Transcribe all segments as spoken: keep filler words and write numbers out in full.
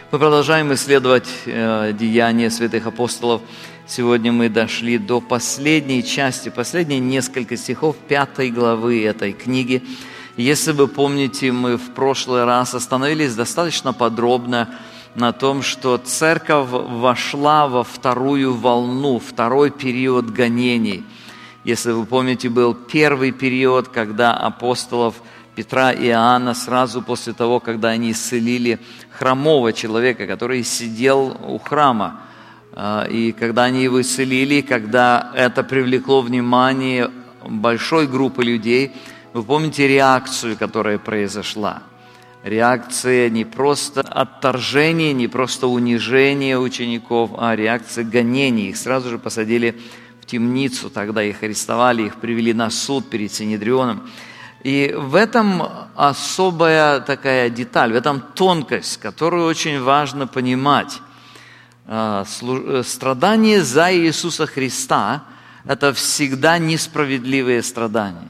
Мы продолжаем исследовать э, деяния святых апостолов. Сегодня мы дошли до последней части, последние несколько стихов пятой главы этой книги. Если вы помните, мы в прошлый раз остановились достаточно подробно на том, что церковь вошла во вторую волну, второй период гонений. Если вы помните, был первый период, когда апостолов Петра и Иоанна сразу после того, когда они исцелили хромого человека, который сидел у храма. И когда они его исцелили, когда это привлекло внимание большой группы людей, вы помните реакцию, которая произошла. Реакция не просто отторжения, не просто унижения учеников, а реакция гонений. Их сразу же посадили в темницу, тогда их арестовали, их привели на суд перед Синедрионом. И в этом особая такая деталь, в этом тонкость, которую очень важно понимать. Страдание за Иисуса Христа – это всегда несправедливые страдания.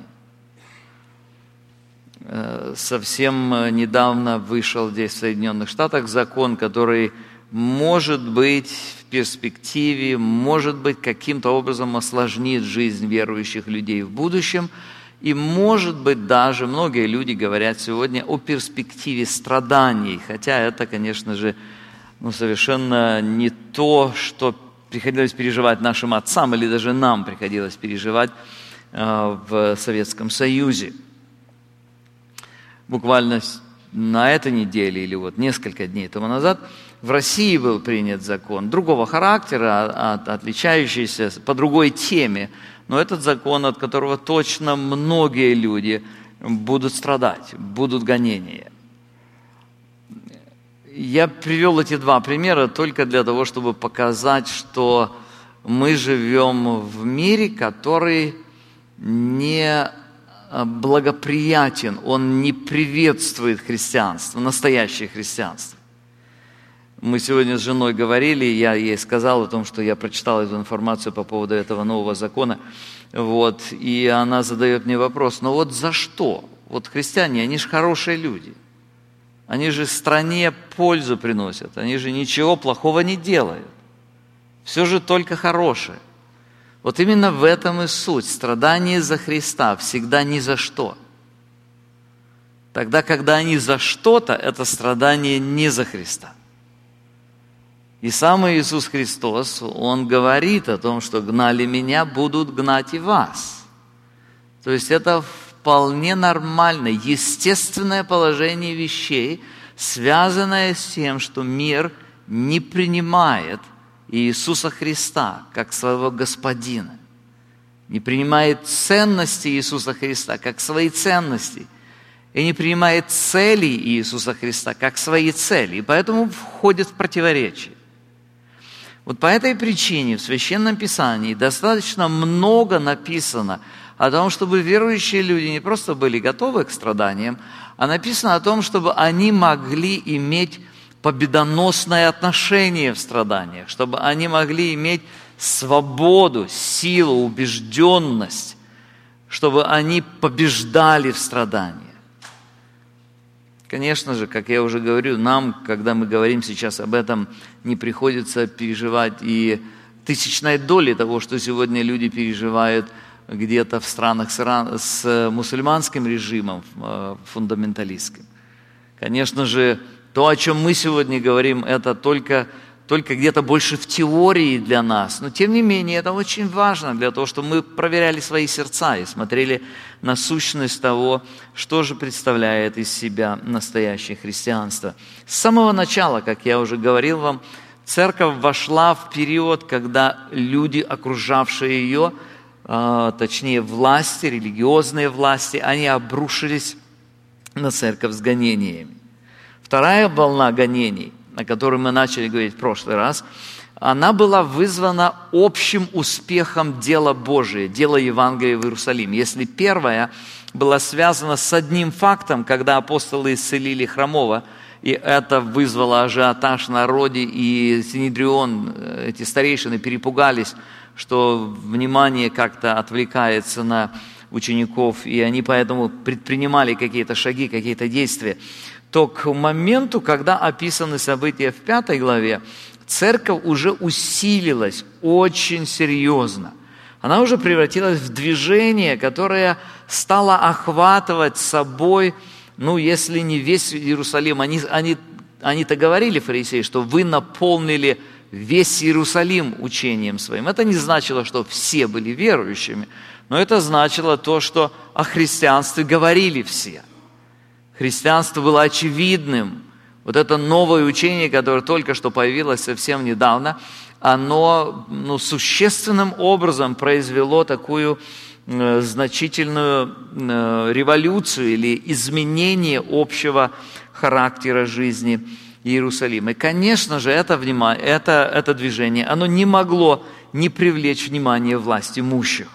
Совсем недавно вышел здесь в Соединенных Штатах закон, который может быть в перспективе, может быть каким-то образом осложнит жизнь верующих людей в будущем. И, может быть, даже многие люди говорят сегодня о перспективе страданий, хотя это, конечно же, ну, совершенно не то, что приходилось переживать нашим отцам или даже нам приходилось переживать э, в Советском Союзе. Буквально на этой неделе или вот несколько дней тому назад в России был принят закон другого характера, от, отличающийся по другой теме, но этот закон, от которого точно многие люди будут страдать, будут гонения. Я привел эти два примера только для того, чтобы показать, что мы живем в мире, который не благоприятен, он не приветствует христианство, настоящее христианство. Мы сегодня с женой говорили, я ей сказал о том, что я прочитал эту информацию по поводу этого нового закона, вот, и она задает мне вопрос, ну вот за что? Вот христиане, они же хорошие люди, они же стране пользу приносят, они же ничего плохого не делают, все же только хорошее. Вот именно в этом и суть. Страдание за Христа всегда ни за что. Тогда, когда они за что-то, это страдание не за Христа. И сам Иисус Христос, Он говорит о том, что гнали меня, будут гнать и вас. То есть это вполне нормальное, естественное положение вещей, связанное с тем, что мир не принимает Иисуса Христа как своего Господина, не принимает ценности Иисуса Христа как свои ценности и не принимает цели Иисуса Христа как свои цели, и поэтому входит в противоречие. Вот по этой причине в Священном Писании достаточно много написано о том, чтобы верующие люди не просто были готовы к страданиям, а написано о том, чтобы они могли иметь победоносное отношение в страданиях, чтобы они могли иметь свободу, силу, убежденность, чтобы они побеждали в страданиях. Конечно же, как я уже говорю, нам, когда мы говорим сейчас об этом, не приходится переживать и тысячной доли того, что сегодня люди переживают где-то в странах с мусульманским режимом фундаменталистским. Конечно же, то, о чем мы сегодня говорим, это только, только где-то больше в теории для нас. Но, тем не менее, это очень важно для того, чтобы мы проверяли свои сердца и смотрели на сущность того, что же представляет из себя настоящее христианство. С самого начала, как я уже говорил вам, церковь вошла в период, когда люди, окружавшие ее, точнее власти, религиозные власти, они обрушились на церковь с гонениями. Вторая волна гонений, о которой мы начали говорить в прошлый раз, она была вызвана общим успехом дела Божия, дела Евангелия в Иерусалиме. Если первая была связана с одним фактом, когда апостолы исцелили хромого, и это вызвало ажиотаж в народе, и Синедрион, эти старейшины перепугались, что внимание как-то отвлекается на учеников, и они поэтому предпринимали какие-то шаги, какие-то действия, то к моменту, когда описаны события в пятой главе, церковь уже усилилась очень серьезно. Она уже превратилась в движение, которое стало охватывать собой, ну, если не весь Иерусалим. Они, они, они-то говорили, фарисеи, что вы наполнили весь Иерусалим учением своим. Это не значило, что все были верующими, но это значило то, что о христианстве говорили все. Христианство было очевидным. Вот это новое учение, которое только что появилось совсем недавно, оно ну, существенным образом произвело такую э, значительную э, революцию или изменение общего характера жизни Иерусалима. И, конечно же, это, внимание, это, это движение, оно не могло не привлечь внимание власть имущих.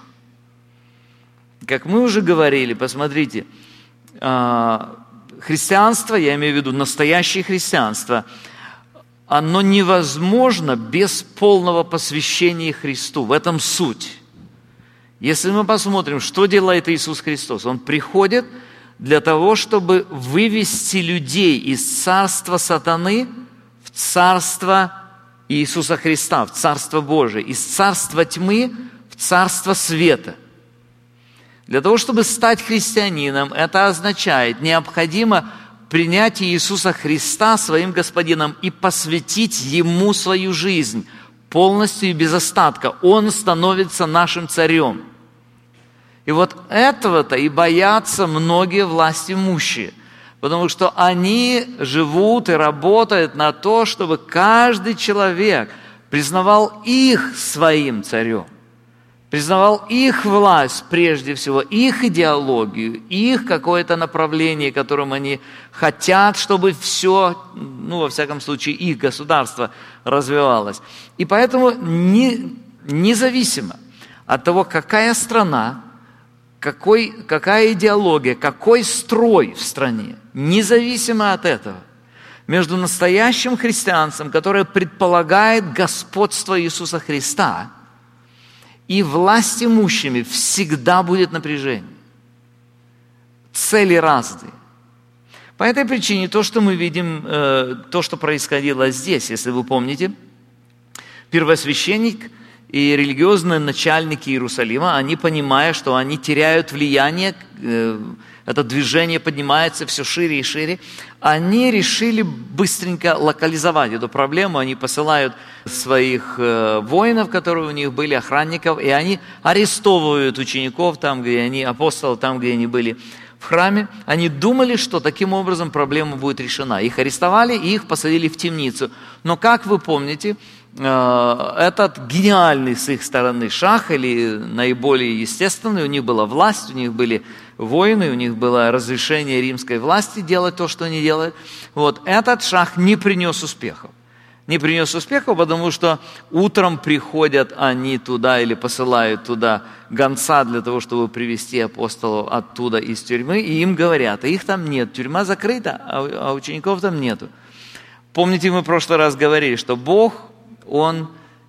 Как мы уже говорили, посмотрите, э, христианство, я имею в виду настоящее христианство, оно невозможно без полного посвящения Христу. В этом суть. Если мы посмотрим, что делает Иисус Христос, Он приходит для того, чтобы вывести людей из царства сатаны в царство Иисуса Христа, в царство Божие, из царства тьмы в царство света. Для того, чтобы стать христианином, это означает, необходимо принять Иисуса Христа своим Господином и посвятить Ему свою жизнь полностью и без остатка. Он становится нашим царем. И вот этого-то и боятся многие властимущие, потому что они живут и работают на то, чтобы каждый человек признавал их своим царем. Признавал их власть прежде всего, их идеологию, их какое-то направление, которым они хотят, чтобы все, ну, во всяком случае, их государство развивалось. И поэтому не, независимо от того, какая страна, какой, какая идеология, какой строй в стране, независимо от этого, между настоящим христианством, которое предполагает господство Иисуса Христа, и власть имущими всегда будет напряжение. Цели разные. По этой причине то, что мы видим, э, то, что происходило здесь, если вы помните, первосвященник и религиозные начальники Иерусалима, они, понимая, что они теряют влияние, э, это движение поднимается все шире и шире, они решили быстренько локализовать эту проблему. Они посылают своих э, воинов, которые у них были, охранников, и они арестовывают учеников там, где они, апостолов, там, где они были в храме. Они думали, что таким образом проблема будет решена. Их арестовали и их посадили в темницу. Но, как вы помните, э, этот гениальный с их стороны шаг, или наиболее естественный, у них была власть, у них были воины, у них было разрешение римской власти делать то, что они делают. Вот этот шаг не принес успехов. Не принес успехов, потому что утром приходят они туда или посылают туда гонца для того, чтобы привести апостолов оттуда из тюрьмы, и им говорят, а их там нет, тюрьма закрыта, а учеников там нету. Помните, мы в прошлый раз говорили, что Бог, Он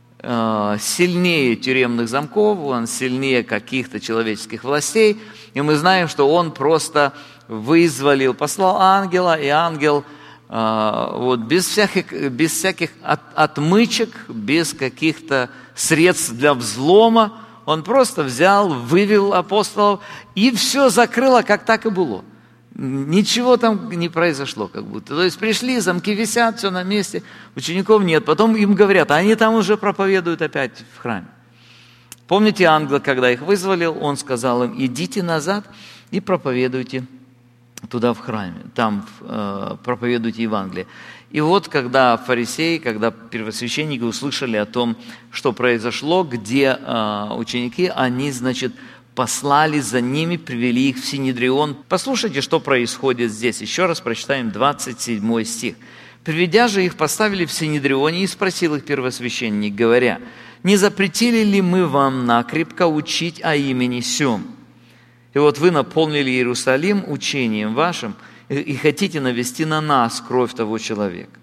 э, сильнее тюремных замков, Он сильнее каких-то человеческих властей, и мы знаем, что Он просто вызволил, послал ангела, и ангел вот, без всяких, без всяких от, отмычек, без каких-то средств для взлома, он просто взял, вывел апостолов, и все закрыло, как так и было. Ничего там не произошло, как будто. То есть пришли, замки висят, все на месте, учеников нет. Потом им говорят, а они там уже проповедуют опять в храме. Помните, ангел, когда их вызволил, он сказал им, идите назад и проповедуйте туда в храме, там э, проповедуйте Евангелие. И вот, когда фарисеи, когда первосвященники услышали о том, что произошло, где э, ученики, они, значит, послали за ними, привели их в Синедрион. Послушайте, что происходит здесь. Еще раз прочитаем двадцать седьмой стих. «Приведя же их, поставили в Синедрионе, и спросил их первосвященник, говоря, не запретили ли мы вам накрепко учить о имени сем? И вот вы наполнили Иерусалим учением вашим и хотите навести на нас кровь того человека».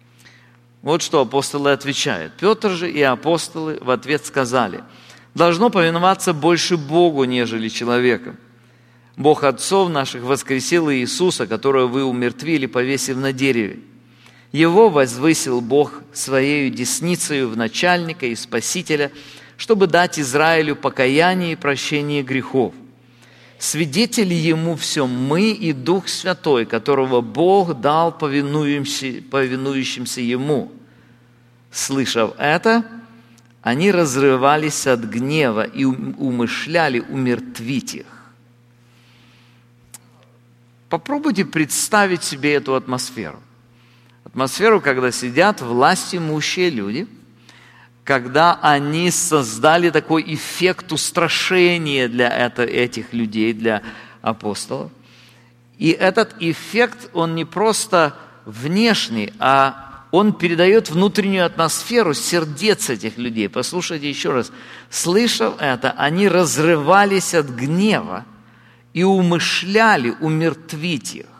Вот что апостолы отвечают. Петр же и апостолы в ответ сказали, должно повиноваться больше Богу, нежели человеком. Бог отцов наших воскресил Иисуса, которого вы умертвили, повесив на дереве. Его возвысил Бог Своею десницею в начальника и спасителя, чтобы дать Израилю покаяние и прощение грехов. Свидетели Ему все мы и Дух Святой, которого Бог дал повинующимся, повинующимся Ему. Слышав это, они разрывались от гнева и умышляли умертвить их. Попробуйте представить себе эту атмосферу. Атмосферу, когда сидят власть имущие люди, когда они создали такой эффект устрашения для это, этих людей, для апостолов. И этот эффект, он не просто внешний, а он передает внутреннюю атмосферу сердец этих людей. Послушайте еще раз. Слышав это, они разрывались от гнева и умышляли умертвить их.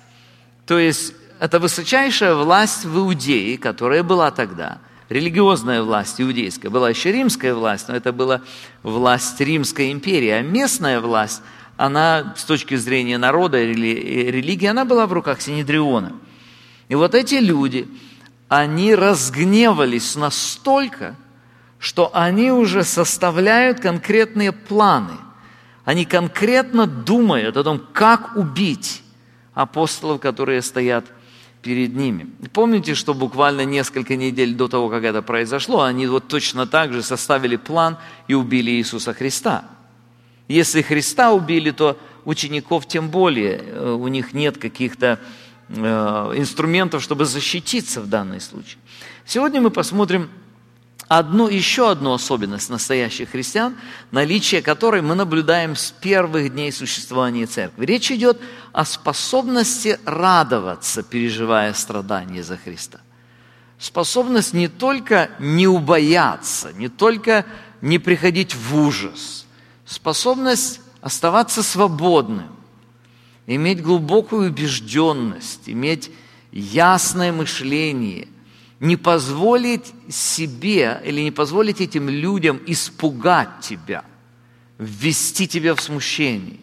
То есть, это высочайшая власть в Иудее, которая была тогда, религиозная власть иудейская, была еще римская власть, но это была власть Римской империи, а местная власть, она с точки зрения народа и религии, она была в руках Синедриона. И вот эти люди, они разгневались настолько, что они уже составляют конкретные планы. Они конкретно думают о том, как убить апостолов, которые стоят перед ними. Помните, что буквально несколько недель до того, как это произошло, они вот точно так же составили план и убили Иисуса Христа. Если Христа убили, то учеников тем более, у них нет каких-то э, инструментов, чтобы защититься в данном случае. Сегодня мы посмотрим одну, еще одну особенность настоящих христиан, наличие которой мы наблюдаем с первых дней существования церкви. Речь идет о способности радоваться, переживая страдания за Христа. Способность не только не убояться, не только не приходить в ужас, способность оставаться свободным, иметь глубокую убежденность, иметь ясное мышление, не позволить себе или не позволить этим людям испугать тебя, ввести тебя в смущение.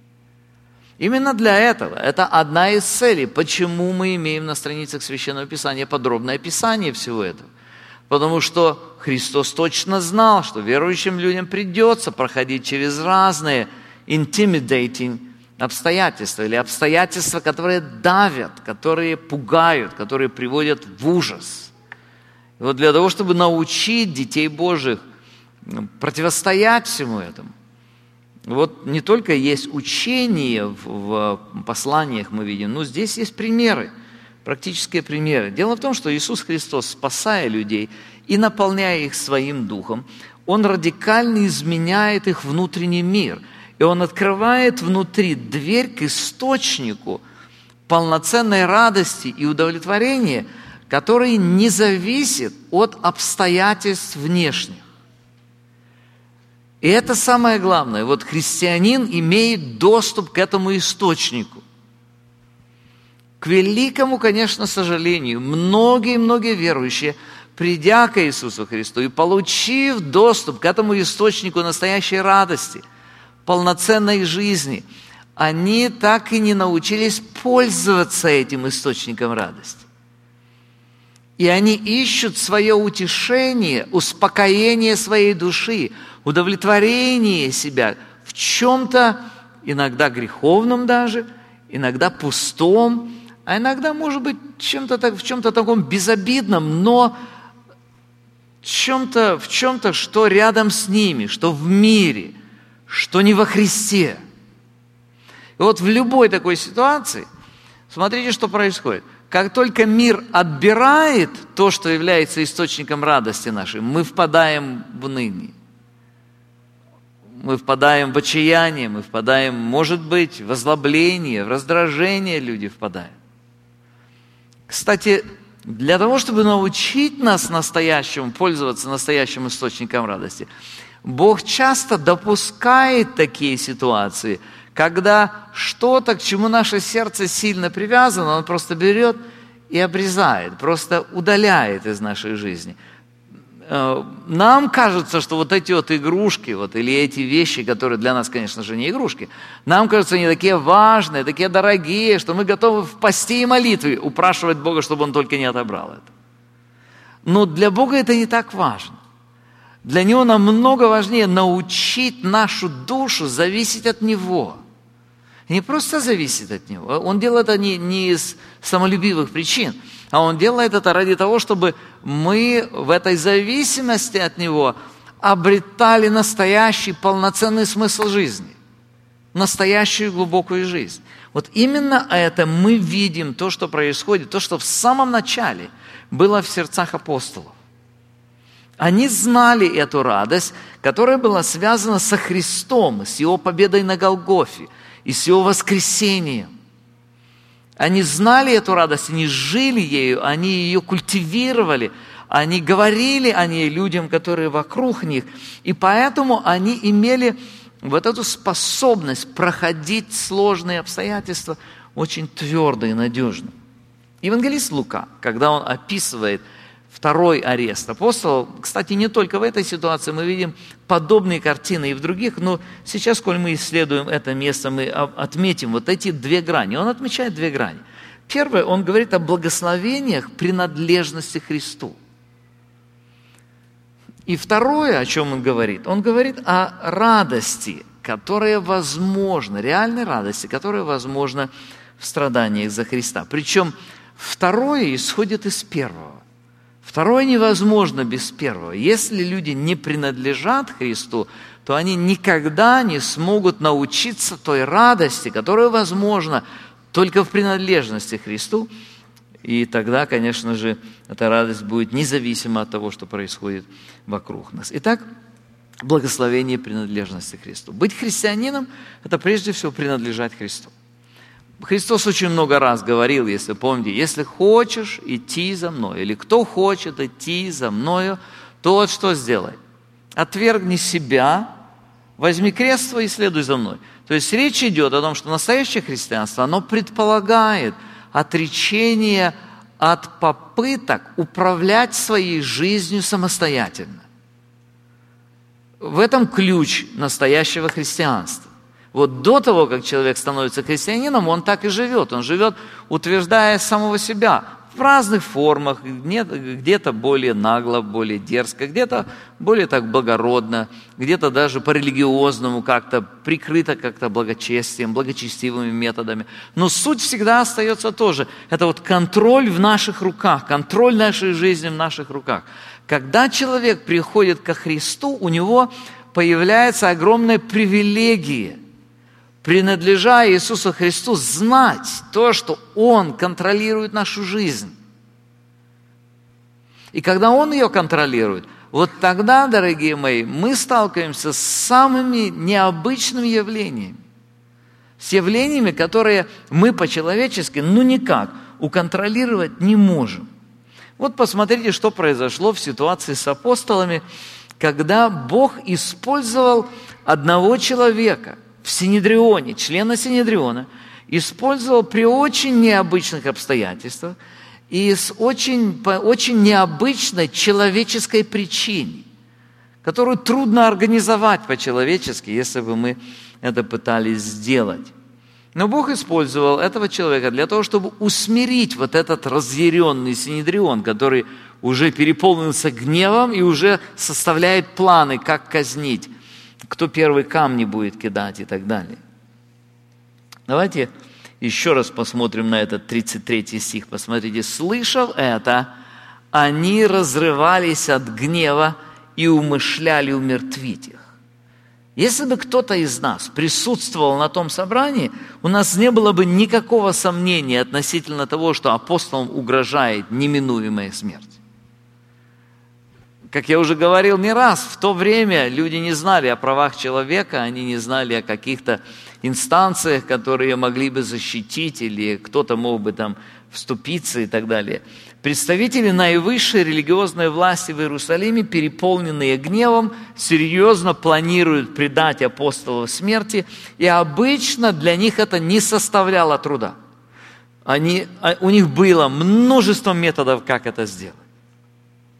Именно для этого, это одна из целей, почему мы имеем на страницах Священного Писания подробное описание всего этого. Потому что Христос точно знал, что верующим людям придется проходить через разные intimidating обстоятельства или обстоятельства, которые давят, которые пугают, которые приводят в ужас. И вот для того, чтобы научить детей Божьих противостоять всему этому, вот не только есть учение в, в посланиях мы видим, но здесь есть примеры, практические примеры. Дело в том, что Иисус Христос, спасая людей и наполняя их своим духом, Он радикально изменяет их внутренний мир. И Он открывает внутри дверь к источнику полноценной радости и удовлетворения, который не зависит от обстоятельств внешних. И это самое главное. Вот христианин имеет доступ к этому источнику. К великому, конечно, сожалению, многие-многие верующие, придя к Иисусу Христу и получив доступ к этому источнику настоящей радости, полноценной жизни, они так и не научились пользоваться этим источником радости. И они ищут свое утешение, успокоение своей души, удовлетворение себя в чем-то, иногда греховном даже, иногда пустом, а иногда, может быть, чем-то, в чем-то таком безобидном, но в чем-то, в чем-то, что рядом с ними, что в мире, что не во Христе. И вот в любой такой ситуации, смотрите, что происходит. Как только мир отбирает то, что является источником радости нашей, мы впадаем в уныние. Мы впадаем в отчаяние, мы впадаем, может быть, в озлобление, в раздражение люди впадают. Кстати, для того, чтобы научить нас настоящему, пользоваться настоящим источником радости, Бог часто допускает такие ситуации, когда что-то, к чему наше сердце сильно привязано, Он просто берет и обрезает, просто удаляет из нашей жизни. нам кажется, что вот эти вот игрушки, вот, или эти вещи, которые для нас, конечно же, не игрушки, нам кажется, они такие важные, такие дорогие, что мы готовы в посте и молитве упрашивать Бога, чтобы Он только не отобрал это. Но для Бога это не так важно. Для Него намного важнее научить нашу душу зависеть от Него. И не просто зависеть от Него. Он делает это не, не из самолюбивых причин, а Он делает это ради того, чтобы мы в этой зависимости от Него обретали настоящий полноценный смысл жизни. Настоящую глубокую жизнь. Вот именно это мы видим, то, что происходит, то, что в самом начале было в сердцах апостолов. Они знали эту радость, которая была связана со Христом, с Его победой на Голгофе и с Его воскресением. Они знали эту радость, они жили ею, они ее культивировали, они говорили о ней людям, которые вокруг них, и поэтому они имели вот эту способность проходить сложные обстоятельства очень твердо и надежно. Евангелист Лука, когда он описывает второй арест апостолов, кстати, не только в этой ситуации, мы видим подобные картины и в других, но сейчас, коль мы исследуем это место, мы отметим вот эти две грани. Он отмечает две грани. Первое, он говорит о благословениях принадлежности Христу. И второе, о чем он говорит, он говорит о радости, которая возможна, реальной радости, которая возможна в страданиях за Христа. Причем второе исходит из первого. Второе невозможно без первого. Если люди не принадлежат Христу, то они никогда не смогут научиться той радости, которая возможна только в принадлежности Христу. И тогда, конечно же, эта радость будет независима от того, что происходит вокруг нас. Итак, благословение принадлежности Христу. Быть христианином – это прежде всего принадлежать Христу. Христос очень много раз говорил, если помните, если хочешь идти за мной, или кто хочет идти за мною, то вот что сделай. Отвергни себя, возьми крест свой и следуй за мной. То есть речь идет о том, что настоящее христианство, оно предполагает отречение от попыток управлять своей жизнью самостоятельно. В этом ключ настоящего христианства. Вот до того, как человек становится христианином, он так и живет. Он живет, утверждая самого себя в разных формах, где-то более нагло, более дерзко, где-то более так благородно, где-то даже по-религиозному как-то, прикрыто как-то благочестием, благочестивыми методами. Но суть всегда остается тоже. Это вот контроль в наших руках, контроль нашей жизни в наших руках. Когда человек приходит ко Христу, у него появляется огромная привилегия, принадлежа Иисусу Христу, знать то, что Он контролирует нашу жизнь. И когда Он ее контролирует, вот тогда, дорогие мои, мы сталкиваемся с самыми необычными явлениями. С явлениями, которые мы по-человечески, ну никак, уконтролировать не можем. Вот посмотрите, что произошло в ситуации с апостолами, когда Бог использовал одного человека в Синедрионе, члена Синедриона, использовал при очень необычных обстоятельствах и с очень, по очень необычной человеческой причине, которую трудно организовать по-человечески, если бы мы это пытались сделать. Но Бог использовал этого человека для того, чтобы усмирить вот этот разъяренный Синедрион, который уже переполнился гневом и уже составляет планы, как казнить, кто первый камни будет кидать и так далее. Давайте еще раз посмотрим на этот тридцать третий стих. Посмотрите. «Слышав это, они разрывались от гнева и умышляли умертвить их». Если бы кто-то из нас присутствовал на том собрании, у нас не было бы никакого сомнения относительно того, что апостолам угрожает неминуемая смерть. Как я уже говорил не раз, в то время люди не знали о правах человека, они не знали о каких-то инстанциях, которые могли бы защитить, или кто-то мог бы там вступиться и так далее. Представители наивысшей религиозной власти в Иерусалиме, переполненные гневом, серьезно планируют предать апостолов смерти, и обычно для них это не составляло труда. Они, у них было множество методов, как это сделать.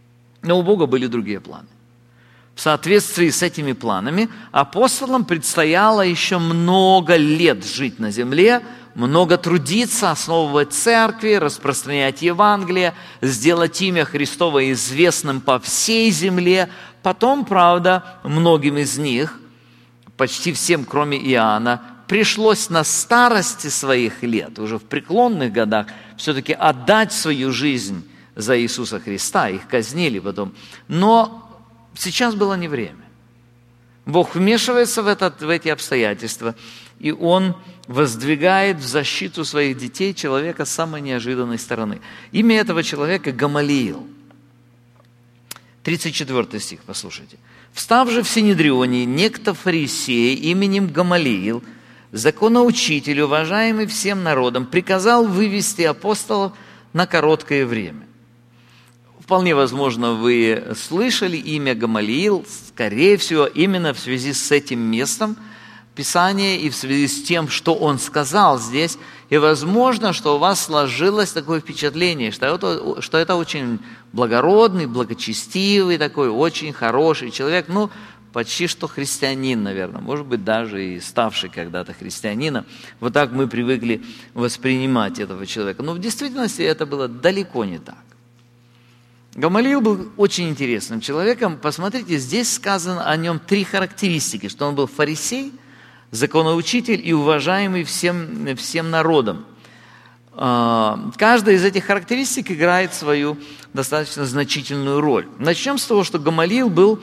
Но у Бога были другие планы. В соответствии с этими планами апостолам предстояло еще много лет жить на земле, много трудиться, основывать церкви, распространять Евангелие, сделать имя Христово известным по всей земле. Потом, правда, многим из них, почти всем, кроме Иоанна, пришлось на старости своих лет, уже в преклонных годах, все-таки отдать свою жизнь за Иисуса Христа. Их казнили потом. Но сейчас было не время. Бог вмешивается в, этот, в эти обстоятельства, и Он воздвигает в защиту своих детей человека с самой неожиданной стороны. Имя этого человека Гамалиил. тридцать четвёртый стих, послушайте. «Встав же в Синедрионе некто фарисей именем Гамалиил, законоучитель, уважаемый всем народом, приказал вывести апостолов на короткое время». Вполне возможно, вы слышали имя Гамалиил, скорее всего, именно в связи с этим местом Писания и в связи с тем, что он сказал здесь. И возможно, что у вас сложилось такое впечатление, что это, что это очень благородный, благочестивый, такой очень хороший человек, ну, почти что христианин, наверное, может быть, даже и ставший когда-то христианином. Вот так мы привыкли воспринимать этого человека. Но в действительности это было далеко не так. Гамалиил был очень интересным человеком. Посмотрите, здесь сказано о нем три характеристики, что он был фарисей, законоучитель и уважаемый всем, всем народом. Каждая из этих характеристик играет свою достаточно значительную роль. Начнем с того, что Гамалиил был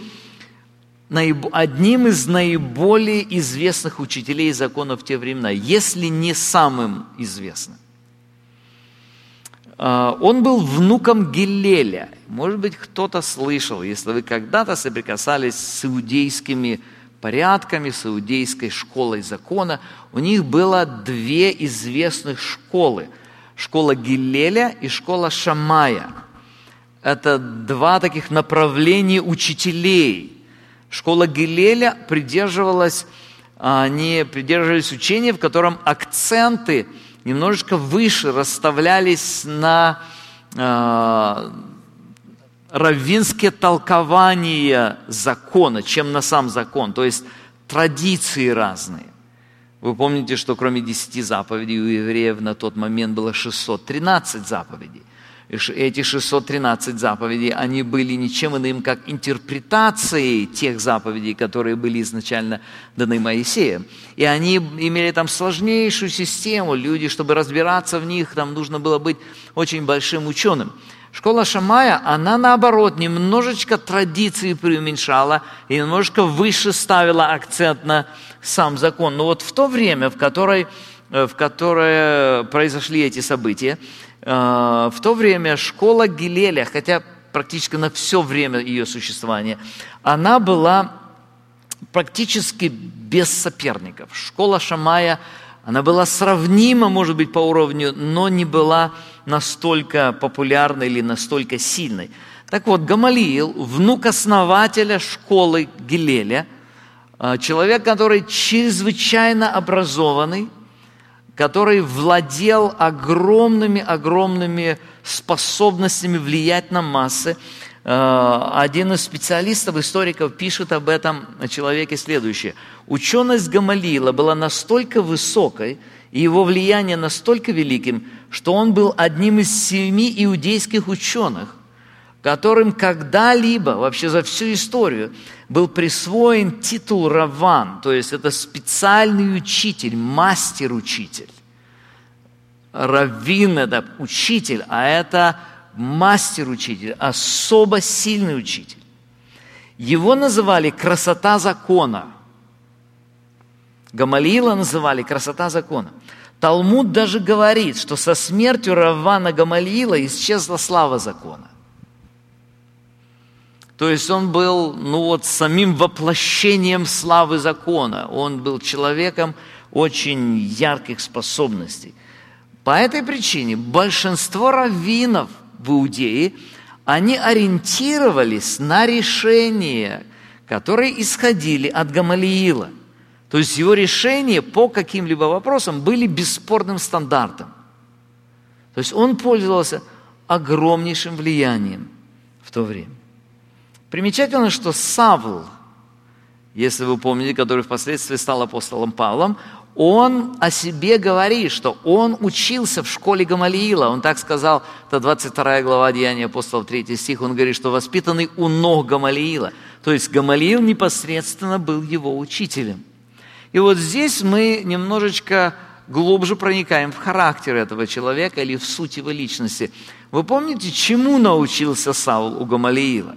одним из наиболее известных учителей закона в те времена, если не самым известным. Он был внуком Гиллеля. Может быть, кто-то слышал, если вы когда-то соприкасались с иудейскими порядками, с иудейской школой закона, у них было две известных школы. Школа Гиллеля и школа Шамая. Это два таких направления учителей. Школа Гиллеля придерживалась, они придерживались учения, в котором акценты немножечко выше расставлялись на э, раввинские толкования закона, чем на сам закон, то есть традиции разные. Вы помните, что кроме десяти заповедей у евреев на тот момент было шестьсот тринадцать заповедей. И эти шестьсот тринадцать заповедей, они были ничем иным, как интерпретацией тех заповедей, которые были изначально даны Моисеем. И они имели там сложнейшую систему. Люди, чтобы разбираться в них, там нужно было быть очень большим ученым. Школа Шамая, она наоборот немножечко традиции преуменьшала и немножко выше ставила акцент на сам закон. Но вот в то время, в которое, в которое произошли эти события, в то время школа Гиллеля, хотя практически на все время ее существования, она была практически без соперников. Школа Шамая, она была сравнима, может быть, по уровню, но не была настолько популярной или настолько сильной. Так вот, Гамалиил, внук основателя школы Гиллеля, человек, который чрезвычайно образованный, который владел огромными-огромными способностями влиять на массы. Один из специалистов, историков, пишет об этом человеке следующее. Ученость Гамалиила была настолько высокой, и его влияние настолько великим, что он был одним из семи иудейских ученых, которым когда-либо, вообще за всю историю, был присвоен титул равван, то есть это специальный учитель, мастер-учитель. Раввин – это учитель, а это мастер-учитель, особо сильный учитель. Его называли «красота закона». Гамалиила называли «красота закона». Талмуд даже говорит, что со смертью раввана Гамалиила исчезла слава закона. То есть он был, ну вот, самим воплощением славы закона. Он был человеком очень ярких способностей. По этой причине большинство раввинов в Иудее, они ориентировались на решения, которые исходили от Гамалиила. То есть его решения по каким-либо вопросам были бесспорным стандартом. То есть он пользовался огромнейшим влиянием в то время. Примечательно, что Савл, если вы помните, который впоследствии стал апостолом Павлом, он о себе говорит, что он учился в школе Гамалиила. Он так сказал, это двадцать вторая глава Деяний апостолов, третий стих, он говорит, что воспитанный у ног Гамалиила. То есть Гамалиил непосредственно был его учителем. И вот здесь мы немножечко глубже проникаем в характер этого человека или в суть его личности. Вы помните, чему научился Савл у Гамалиила?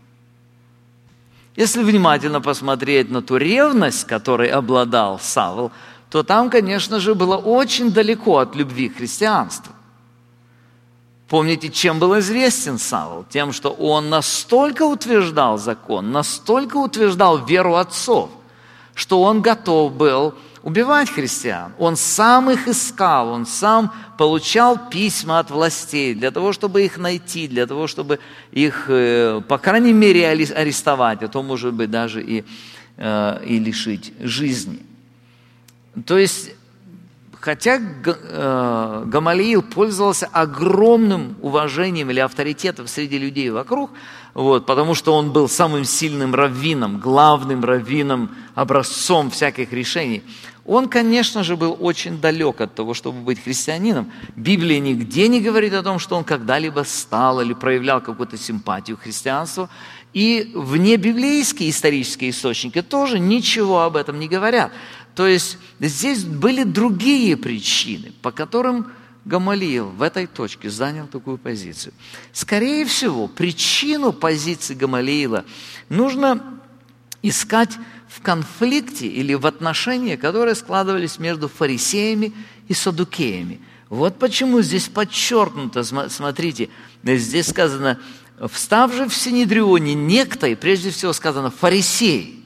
Если внимательно посмотреть на ту ревность, которой обладал Савл, то там, конечно же, было очень далеко от любви к христианству. Помните, чем был известен Савл? Тем, что он настолько утверждал закон, настолько утверждал веру отцов, что он готов был убивать христиан. Он сам их искал, он сам получал письма от властей для того, чтобы их найти, для того, чтобы их, по крайней мере, арестовать, а то, может быть, даже и, и лишить жизни. То есть, хотя Гамалиил пользовался огромным уважением или авторитетом среди людей вокруг, вот, потому что он был самым сильным раввином, главным раввином, образцом всяких решений, он, конечно же, был очень далек от того, чтобы быть христианином. Библия нигде не говорит о том, что он когда-либо стал или проявлял какую-то симпатию к христианству. И внебиблейские исторические источники тоже ничего об этом не говорят. То есть здесь были другие причины, по которым Гамалиил в этой точке занял такую позицию. Скорее всего, причину позиции Гамалиила нужно искать в конфликте или в отношениях, которые складывались между фарисеями и саддукеями. Вот почему здесь подчеркнуто, смотрите, здесь сказано, встав же в Синедрионе некто, и прежде всего сказано фарисей.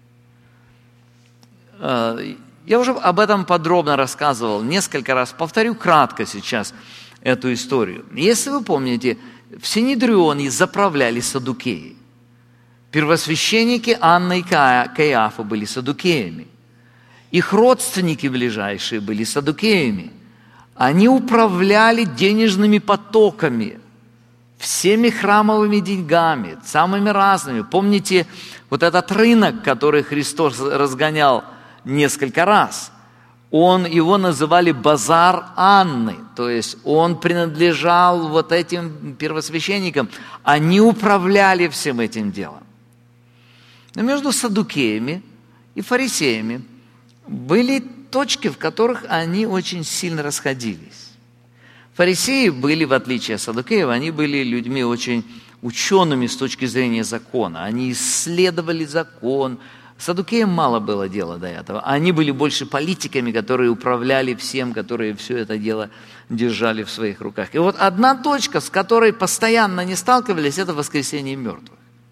Я уже об этом подробно рассказывал несколько раз, повторю кратко сейчас эту историю. Если вы помните, в Синедрионе заправляли саддукеи. Первосвященники Анна и Каиафа были саддукеями. Их родственники ближайшие были саддукеями. Они управляли денежными потоками, всеми храмовыми деньгами, самыми разными. Помните вот этот рынок, который Христос разгонял несколько раз? Он, его называли базар Анны, то есть он принадлежал вот этим первосвященникам. Они управляли всем этим делом. Но между саддукеями и фарисеями были точки, в которых они очень сильно расходились. Фарисеи были, в отличие от саддукеев, они были людьми очень учеными с точки зрения закона. Они исследовали закон. Саддукеям мало было дела до этого. Они были больше политиками, которые управляли всем, которые все это дело держали в своих руках. И вот одна точка, с которой постоянно не сталкивались, это воскресение мертвых.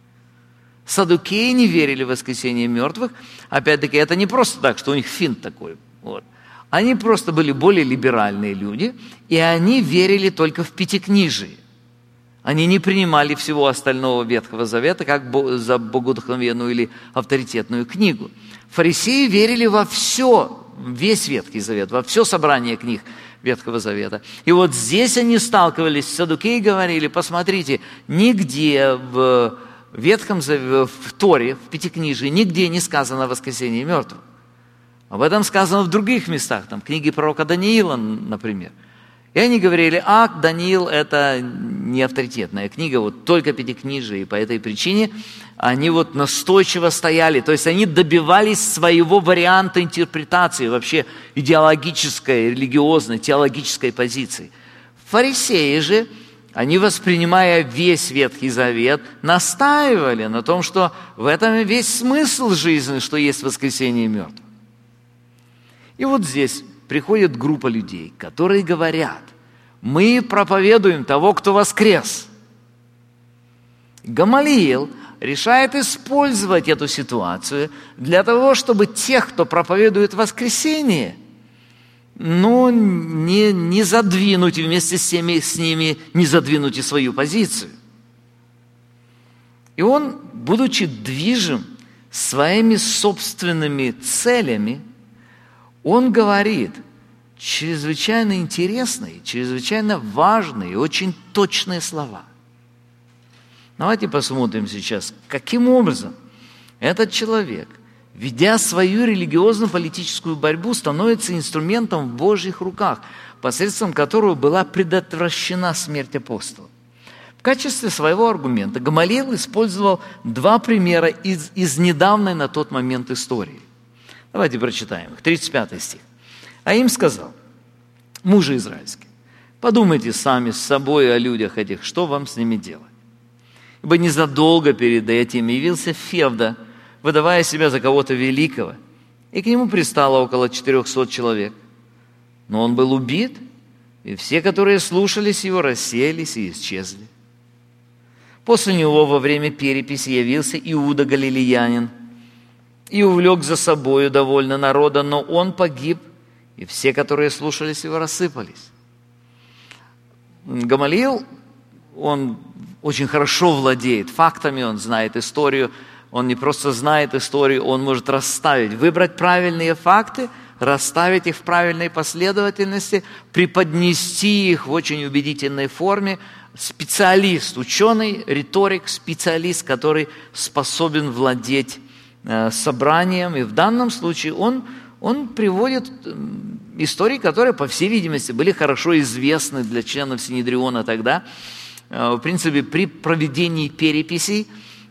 Саддукеи не верили в воскресение мертвых. Опять-таки, это не просто так, что у них финт такой. Вот. Они просто были более либеральные люди, и они верили только в Пятикнижие. Они не принимали всего остального Ветхого Завета как за богодухновенную или авторитетную книгу. Фарисеи верили во все, весь Ветхий Завет, во все собрание книг Ветхого Завета. И вот здесь они сталкивались, саддукеи говорили, посмотрите, нигде в Ветхом Завете, в Торе, в Пятикнижии, нигде не сказано о воскресении мертвых. Об этом сказано в других местах, там, в книге пророка Даниила, например. И они говорили, а, Даниил – это не авторитетная книга, вот только Пятикнижие, и по этой причине они вот настойчиво стояли, то есть они добивались своего варианта интерпретации, вообще идеологической, религиозной, теологической позиции. Фарисеи же, они, воспринимая весь Ветхий Завет, настаивали на том, что в этом весь смысл жизни, что есть воскресение мертвых. И вот здесь приходит группа людей, которые говорят, мы проповедуем того, кто воскрес. Гамалиил решает использовать эту ситуацию для того, чтобы тех, кто проповедует воскресение, ну, не, не задвинуть, и вместе с, теми, с ними не задвинуть и свою позицию. И он, будучи движим своими собственными целями, он говорит чрезвычайно интересные, чрезвычайно важные, очень точные слова. Давайте посмотрим сейчас, каким образом этот человек, ведя свою религиозно-политическую борьбу, становится инструментом в Божьих руках, посредством которого была предотвращена смерть апостола. В качестве своего аргумента Гамалиил использовал два примера из, из недавней на тот момент истории. Давайте прочитаем их. тридцать пятый стих. «А им сказал: мужи израильские, подумайте сами с собой о людях этих, что вам с ними делать. Ибо незадолго перед этим явился Февда, выдавая себя за кого-то великого, и к нему пристало около четырехсот человек. Но он был убит, и все, которые слушались его, рассеялись и исчезли. После него во время переписи явился Иуда Галилеянин и увлек за собою довольно народа, но он погиб, и все, которые слушались его, рассыпались». Гамалиил, он очень хорошо владеет фактами, он знает историю, он не просто знает историю, он может расставить, выбрать правильные факты, расставить их в правильной последовательности, преподнести их в очень убедительной форме. Специалист, ученый, риторик, специалист, который способен владеть э, собранием. И в данном случае он, он приводит истории, которые, по всей видимости, были хорошо известны для членов Синедриона тогда. Э, в принципе, при проведении переписей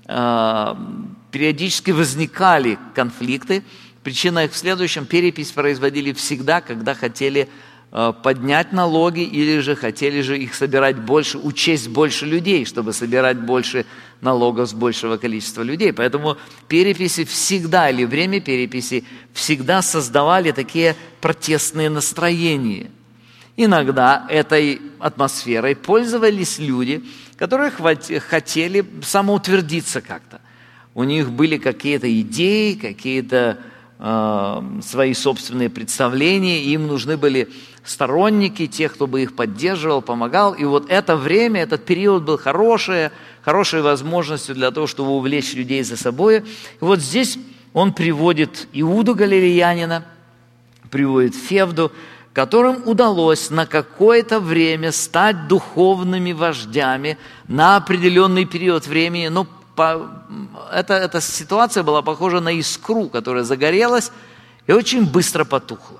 э, периодически возникали конфликты. Причина их в следующем: перепись производили всегда, когда хотели поднять налоги или же хотели же их собирать больше, учесть больше людей, чтобы собирать больше налогов с большего количества людей. Поэтому переписи всегда, или время переписи, всегда создавали такие протестные настроения. Иногда этой атмосферой пользовались люди, которые хотели самоутвердиться как-то. У них были какие-то идеи, какие-то э, свои собственные представления, им нужны были сторонники, тех, кто бы их поддерживал, помогал. И вот это время, этот период был хорошей, хорошей возможностью для того, чтобы увлечь людей за собой. И вот здесь он приводит Иуду Галилеянина, приводит Февду, которым удалось на какое-то время стать духовными вождями на определенный период времени. Но по, это, эта ситуация была похожа на искру, которая загорелась и очень быстро потухла.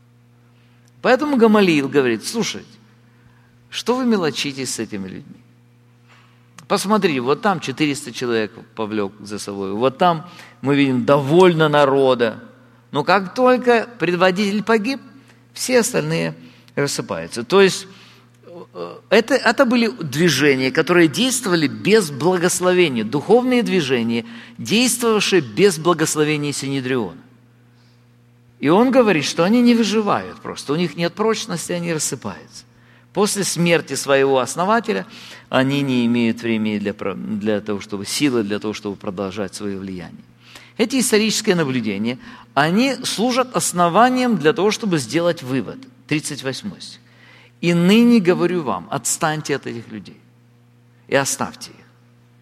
Поэтому Гамалиил говорит: слушайте, что вы мелочитесь с этими людьми? Посмотри, вот там четыреста человек повлек за собой, вот там мы видим довольно народа. Но как только предводитель погиб, все остальные рассыпаются. То есть это, это были движения, которые действовали без благословения, духовные движения, действовавшие без благословения Синедриона. И он говорит, что они не выживают просто, у них нет прочности, они рассыпаются. После смерти своего основателя они не имеют времени для, для того, чтобы, силы для того, чтобы продолжать свое влияние. Эти исторические наблюдения, они служат основанием для того, чтобы сделать вывод. тридцать восьмой стих. «И ныне говорю вам, отстаньте от этих людей и оставьте их.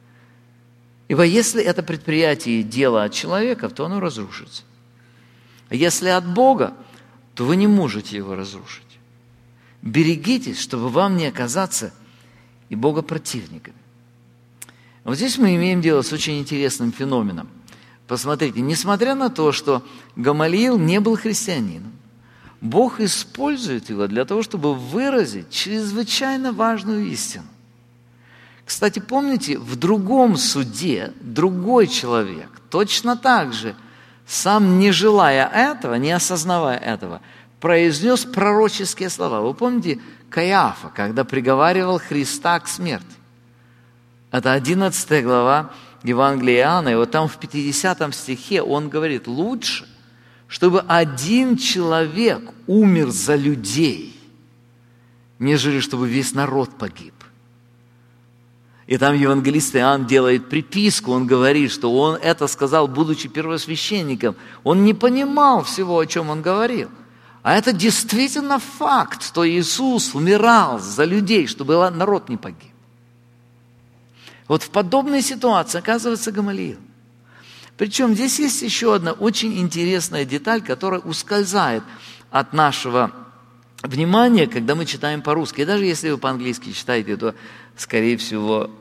Ибо если это предприятие дело от человека, то оно разрушится. А если от Бога, то вы не можете его разрушить. Берегитесь, чтобы вам не оказаться и богопротивниками». Вот здесь мы имеем дело с очень интересным феноменом. Посмотрите, несмотря на то, что Гамалиил не был христианином, Бог использует его для того, чтобы выразить чрезвычайно важную истину. Кстати, помните, в другом суде другой человек точно так же, сам не желая этого, не осознавая этого, произнес пророческие слова. Вы помните Каиафа, когда приговаривал Христа к смерти? Это одиннадцатая глава Евангелия Иоанна, и вот там в пятидесятом стихе он говорит: лучше, чтобы один человек умер за людей, нежели чтобы весь народ погиб. И там евангелист Иоанн делает приписку, он говорит, что он это сказал, будучи первосвященником. Он не понимал всего, о чем он говорил. А это действительно факт, что Иисус умирал за людей, чтобы народ не погиб. Вот в подобной ситуации оказывается Гамалиил. Причем здесь есть еще одна очень интересная деталь, которая ускользает от нашего внимания, когда мы читаем по-русски. И даже если вы по-английски читаете, то, скорее всего,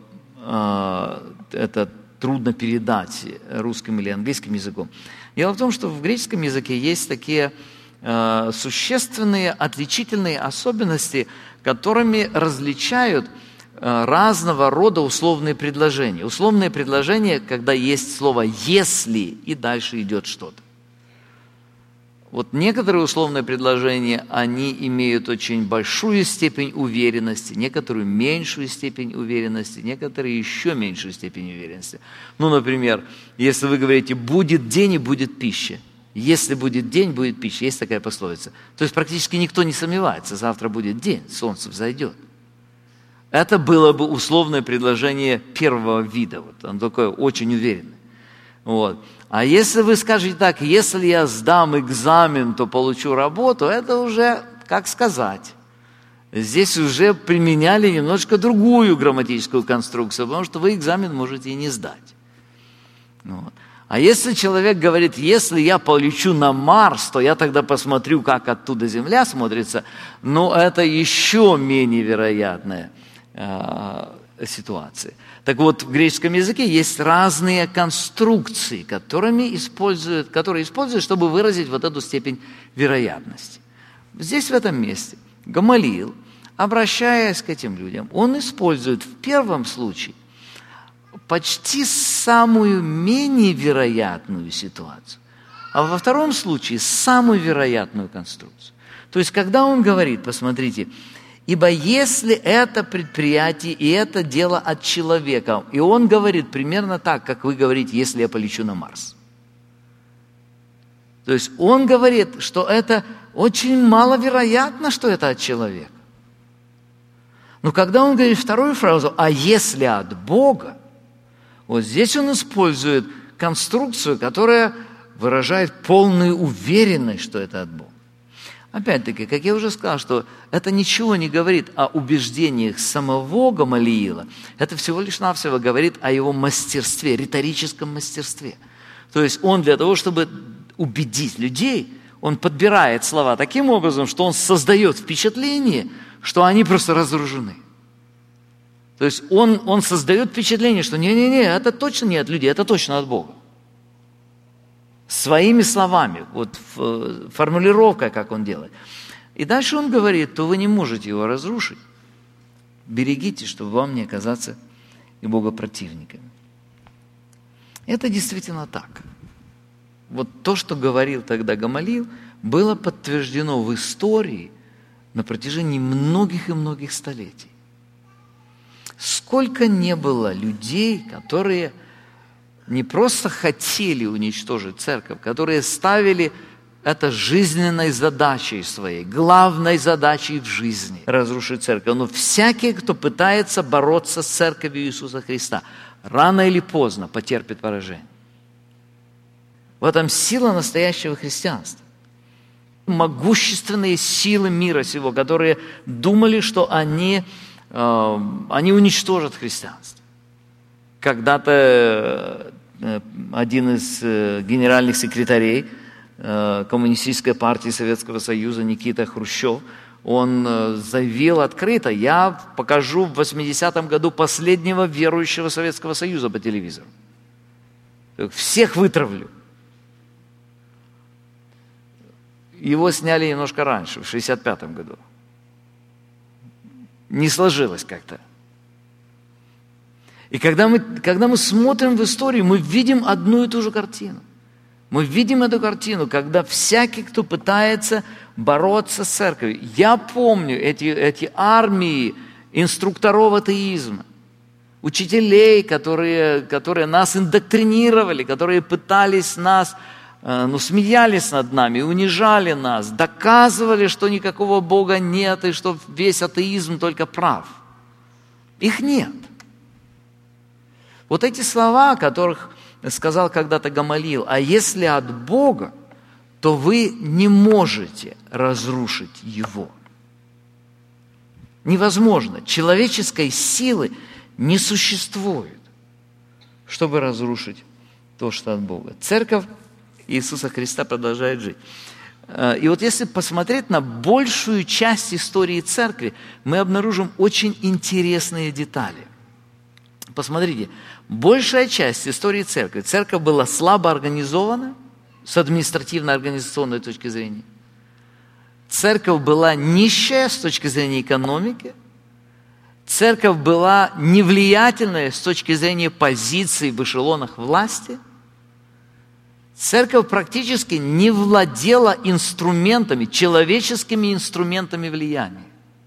это трудно передать русским или английским языком. Дело в том, что в греческом языке есть такие существенные отличительные особенности, которыми различают разного рода условные предложения. Условные предложения, когда есть слово «если» и дальше идет что-то. Вот некоторые условные предложения, они имеют очень большую степень уверенности, некоторую меньшую степень уверенности, некоторые еще меньшую степень уверенности. Ну, например, если вы говорите «будет день и будет пища», если будет день, будет пища, есть такая пословица. То есть практически никто не сомневается, завтра будет день, солнце взойдет. Это было бы условное предложение первого вида, вот, оно такое очень уверенное. Вот. А если вы скажете так, если я сдам экзамен, то получу работу, это уже, как сказать, здесь уже применяли немножко другую грамматическую конструкцию, потому что вы экзамен можете и не сдать. Вот. А если человек говорит, если я полечу на Марс, то я тогда посмотрю, как оттуда Земля смотрится, но это еще менее вероятная э, ситуация. Так вот, в греческом языке есть разные конструкции, которыми используют, которые используют, чтобы выразить вот эту степень вероятности. Здесь, в этом месте, Гамалиил, обращаясь к этим людям, он использует в первом случае почти самую менее вероятную ситуацию, а во втором случае самую вероятную конструкцию. То есть, когда он говорит, посмотрите, ибо если это предприятие и это дело от человека, и он говорит примерно так, как вы говорите, если я полечу на Марс. То есть он говорит, что это очень маловероятно, что это от человека. Но когда он говорит вторую фразу, а если от Бога, вот здесь он использует конструкцию, которая выражает полную уверенность, что это от Бога. Опять-таки, как я уже сказал, что это ничего не говорит о убеждениях самого Гамалиила, это всего лишь навсего говорит о его мастерстве, риторическом мастерстве. То есть он для того, чтобы убедить людей, он подбирает слова таким образом, что он создает впечатление, что они просто разоружены. То есть он, он создает впечатление, что не-не-не, это точно не от людей, это точно от Бога. Своими словами, вот формулировка, как он делает. И дальше он говорит, то вы не можете его разрушить. Берегите, чтобы вам не оказаться и богопротивниками. Это действительно так. Вот то, что говорил тогда Гамалиил, было подтверждено в истории на протяжении многих и многих столетий. Сколько не было людей, которые не просто хотели уничтожить церковь, которые ставили это жизненной задачей своей, главной задачей в жизни – разрушить церковь. Но всякий, кто пытается бороться с церковью Иисуса Христа, рано или поздно потерпит поражение. В этом сила настоящего христианства. Могущественные силы мира сего, которые думали, что они, э, они уничтожат христианство. Когда-то один из генеральных секретарей Коммунистической партии Советского Союза Никита Хрущев, он заявил открыто, я покажу в восьмидесятом году последнего верующего Советского Союза по телевизору. Всех вытравлю. Его сняли немножко раньше, в шестьдесят пятом году. Не сложилось как-то. И когда мы, когда мы смотрим в историю, мы видим одну и ту же картину. Мы видим эту картину, когда всякий, кто пытается бороться с церковью. Я помню эти, эти армии инструкторов атеизма, учителей, которые, которые нас индоктринировали, которые пытались нас, ну, смеялись над нами, унижали нас, доказывали, что никакого Бога нет и что весь атеизм только прав. Их нет. Вот эти слова, о которых сказал когда-то Гамалиил, а если от Бога, то вы не можете разрушить его. Невозможно. Человеческой силы не существует, чтобы разрушить то, что от Бога. Церковь Иисуса Христа продолжает жить. И вот если посмотреть на большую часть истории церкви, мы обнаружим очень интересные детали. посмотрите, большая часть истории церкви, церковь была слабо организована с административно-организационной точки зрения. Церковь была нищая с точки зрения экономики. Церковь была невлиятельная с точки зрения позиций в эшелонах власти. Церковь практически не владела инструментами, человеческими инструментами влияния.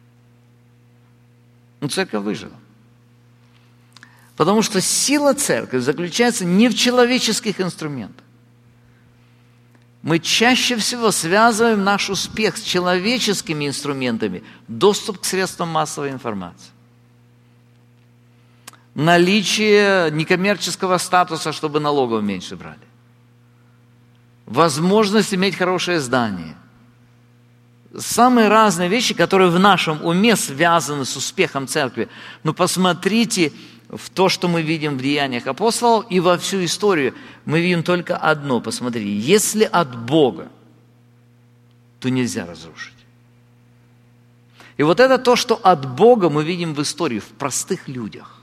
Но церковь выжила. Потому что сила церкви заключается не в человеческих инструментах. Мы чаще всего связываем наш успех с человеческими инструментами, доступ к средствам массовой информации. Наличие некоммерческого статуса, чтобы налогов меньше брали. Возможность иметь хорошее здание. Самые разные вещи, которые в нашем уме связаны с успехом церкви. Но посмотрите в то, что мы видим в деяниях апостолов, и во всю историю мы видим только одно. Посмотрите, если от Бога, то нельзя разрушить. И вот это то, что от Бога мы видим в истории, в простых людях.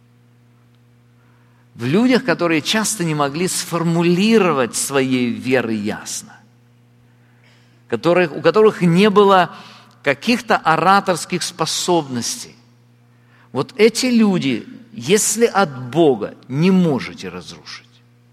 В людях, которые часто не могли сформулировать своей веры ясно. Которых, у которых не было каких-то ораторских способностей. Вот эти люди, если от Бога, не можете разрушить.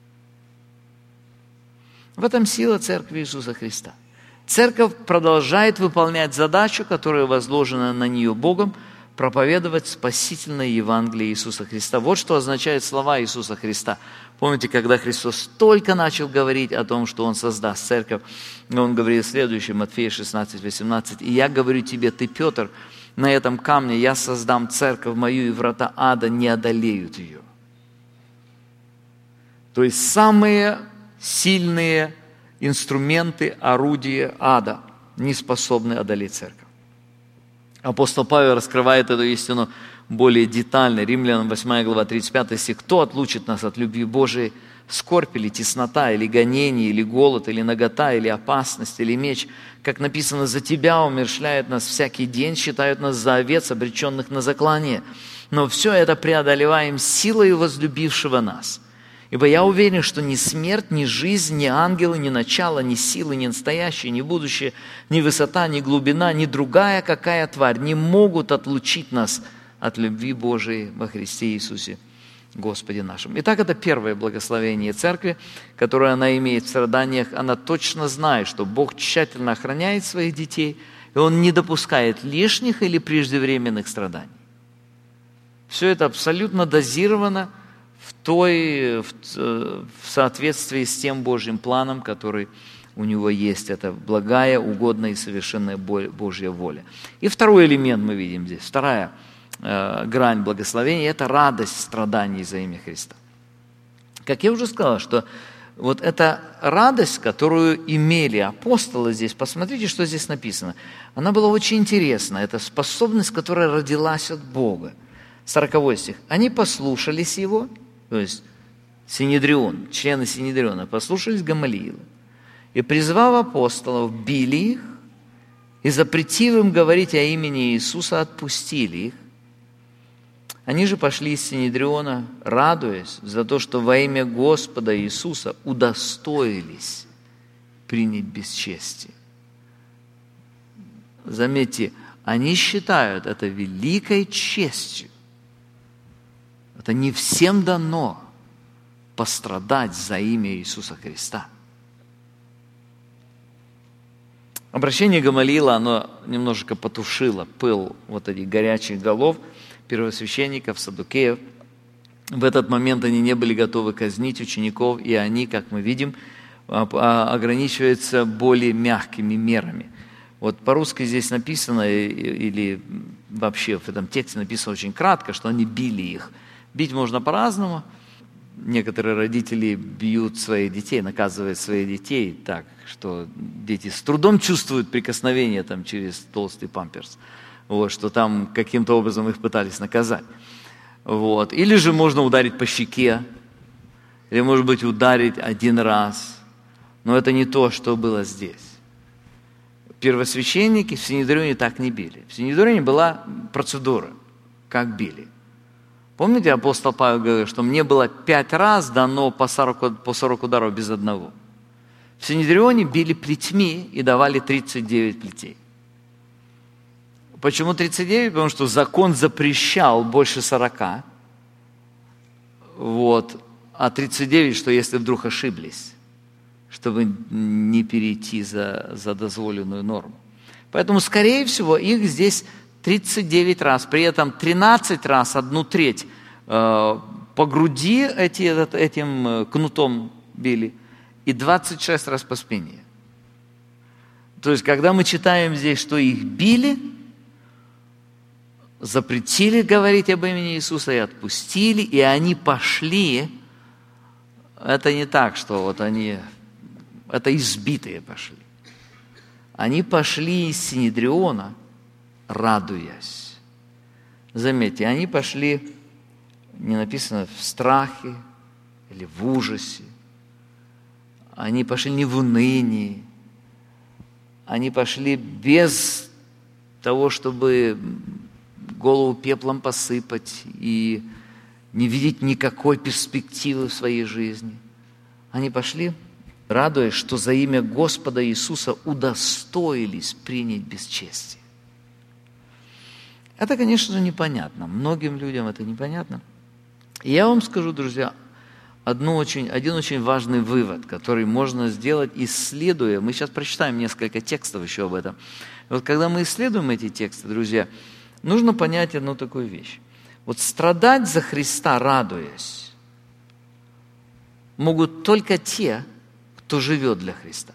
В этом сила Церкви Иисуса Христа. Церковь продолжает выполнять задачу, которая возложена на нее Богом, проповедовать спасительное Евангелие Иисуса Христа. Вот что означают слова Иисуса Христа. Помните, когда Христос только начал говорить о том, что Он создаст церковь, Он говорит следующее, Матфея шестнадцать, восемнадцать. «И я говорю тебе, ты, Петр, на этом камне я создам церковь мою, и врата ада не одолеют ее». То есть самые сильные инструменты, орудия ада не способны одолеть церковь. Апостол Павел раскрывает эту истину более детально. Римлянам восьмая глава, тридцать пятый стих. «Кто отлучит нас от любви Божией? Скорбь или теснота, или гонение, или голод, или нагота, или опасность, или меч? Как написано, за тебя умерщвляют нас всякий день, считают нас за овец, обреченных на заклание. Но все это преодолеваем силою возлюбившего нас. Ибо я уверен, что ни смерть, ни жизнь, ни ангелы, ни начало, ни силы, ни настоящее, ни будущее, ни высота, ни глубина, ни другая какая тварь не могут отлучить нас от любви Божией во Христе Иисусе, Господе нашим». Итак, это первое благословение церкви, которое она имеет в страданиях. Она точно знает, что Бог тщательно охраняет своих детей, и Он не допускает лишних или преждевременных страданий. Все это абсолютно дозировано в той, в, в соответствии с тем Божьим планом, который у Него есть. Это благая, угодная и совершенная Божья воля. И второй элемент мы видим здесь, вторая э, грань благословения – это радость страданий за имя Христа. Как я уже сказал, что вот эта радость, которую имели апостолы здесь, посмотрите, что здесь написано. Она была очень интересна. Это способность, которая родилась от Бога. сороковой стих. «Они послушались Его», то есть Синедрион, члены Синедриона, послушались Гамалиила, и, призвав апостолов, били их, и, запретив им говорить о имени Иисуса, отпустили их. Они же пошли из Синедриона, радуясь за то, что во имя Господа Иисуса удостоились принять бесчестие. Заметьте, они считают это великой честью. Это не всем дано пострадать за имя Иисуса Христа. Обращение Гамалиила, оно немножко потушило пыл вот этих горячих голов первосвященников, саддукеев. В этот момент они не были готовы казнить учеников, и они, как мы видим, ограничиваются более мягкими мерами. Вот по-русски здесь написано, или вообще в этом тексте написано очень кратко, что они били их. Бить можно по-разному. Некоторые родители бьют своих детей, наказывают своих детей так, что дети с трудом чувствуют прикосновение там, через толстый памперс, вот, что там каким-то образом их пытались наказать. Вот. Или же можно ударить по щеке, или, может быть, ударить один раз. Но это не то, что было здесь. Первосвященники в Синедрионе так не били. В Синедрионе была процедура, как били. Помните, апостол Павел говорил, что мне было пять раз дано по сорок, по сорок ударов без одного. В Синедрионе били плетьми и давали тридцать девять плетей. Почему тридцать девять? Потому что закон запрещал больше сорока. Вот. А тридцать девять, что если вдруг ошиблись, чтобы не перейти за, за дозволенную норму. Поэтому, скорее всего, их здесь тридцать девять раз. При этом тринадцать раз, одну треть, э, по груди эти, этим кнутом били, и двадцать шесть раз по спине. То есть, когда мы читаем здесь, что их били, запретили говорить об имени Иисуса и отпустили, и они пошли, это не так, что вот они, это избитые пошли. Они пошли из Синедриона, радуясь. Заметьте, они пошли, не написано, в страхе или в ужасе. Они пошли не в унынии. Они пошли без того, чтобы голову пеплом посыпать и не видеть никакой перспективы в своей жизни. Они пошли, радуясь, что за имя Господа Иисуса удостоились принять бесчестие. Это, конечно же, непонятно. Многим людям это непонятно. И я вам скажу, друзья, одну очень, один очень важный вывод, который можно сделать, исследуя. Мы сейчас прочитаем несколько текстов еще об этом. И вот когда мы исследуем эти тексты, друзья, нужно понять одну такую вещь. Вот страдать за Христа, радуясь, могут только те, кто живет для Христа.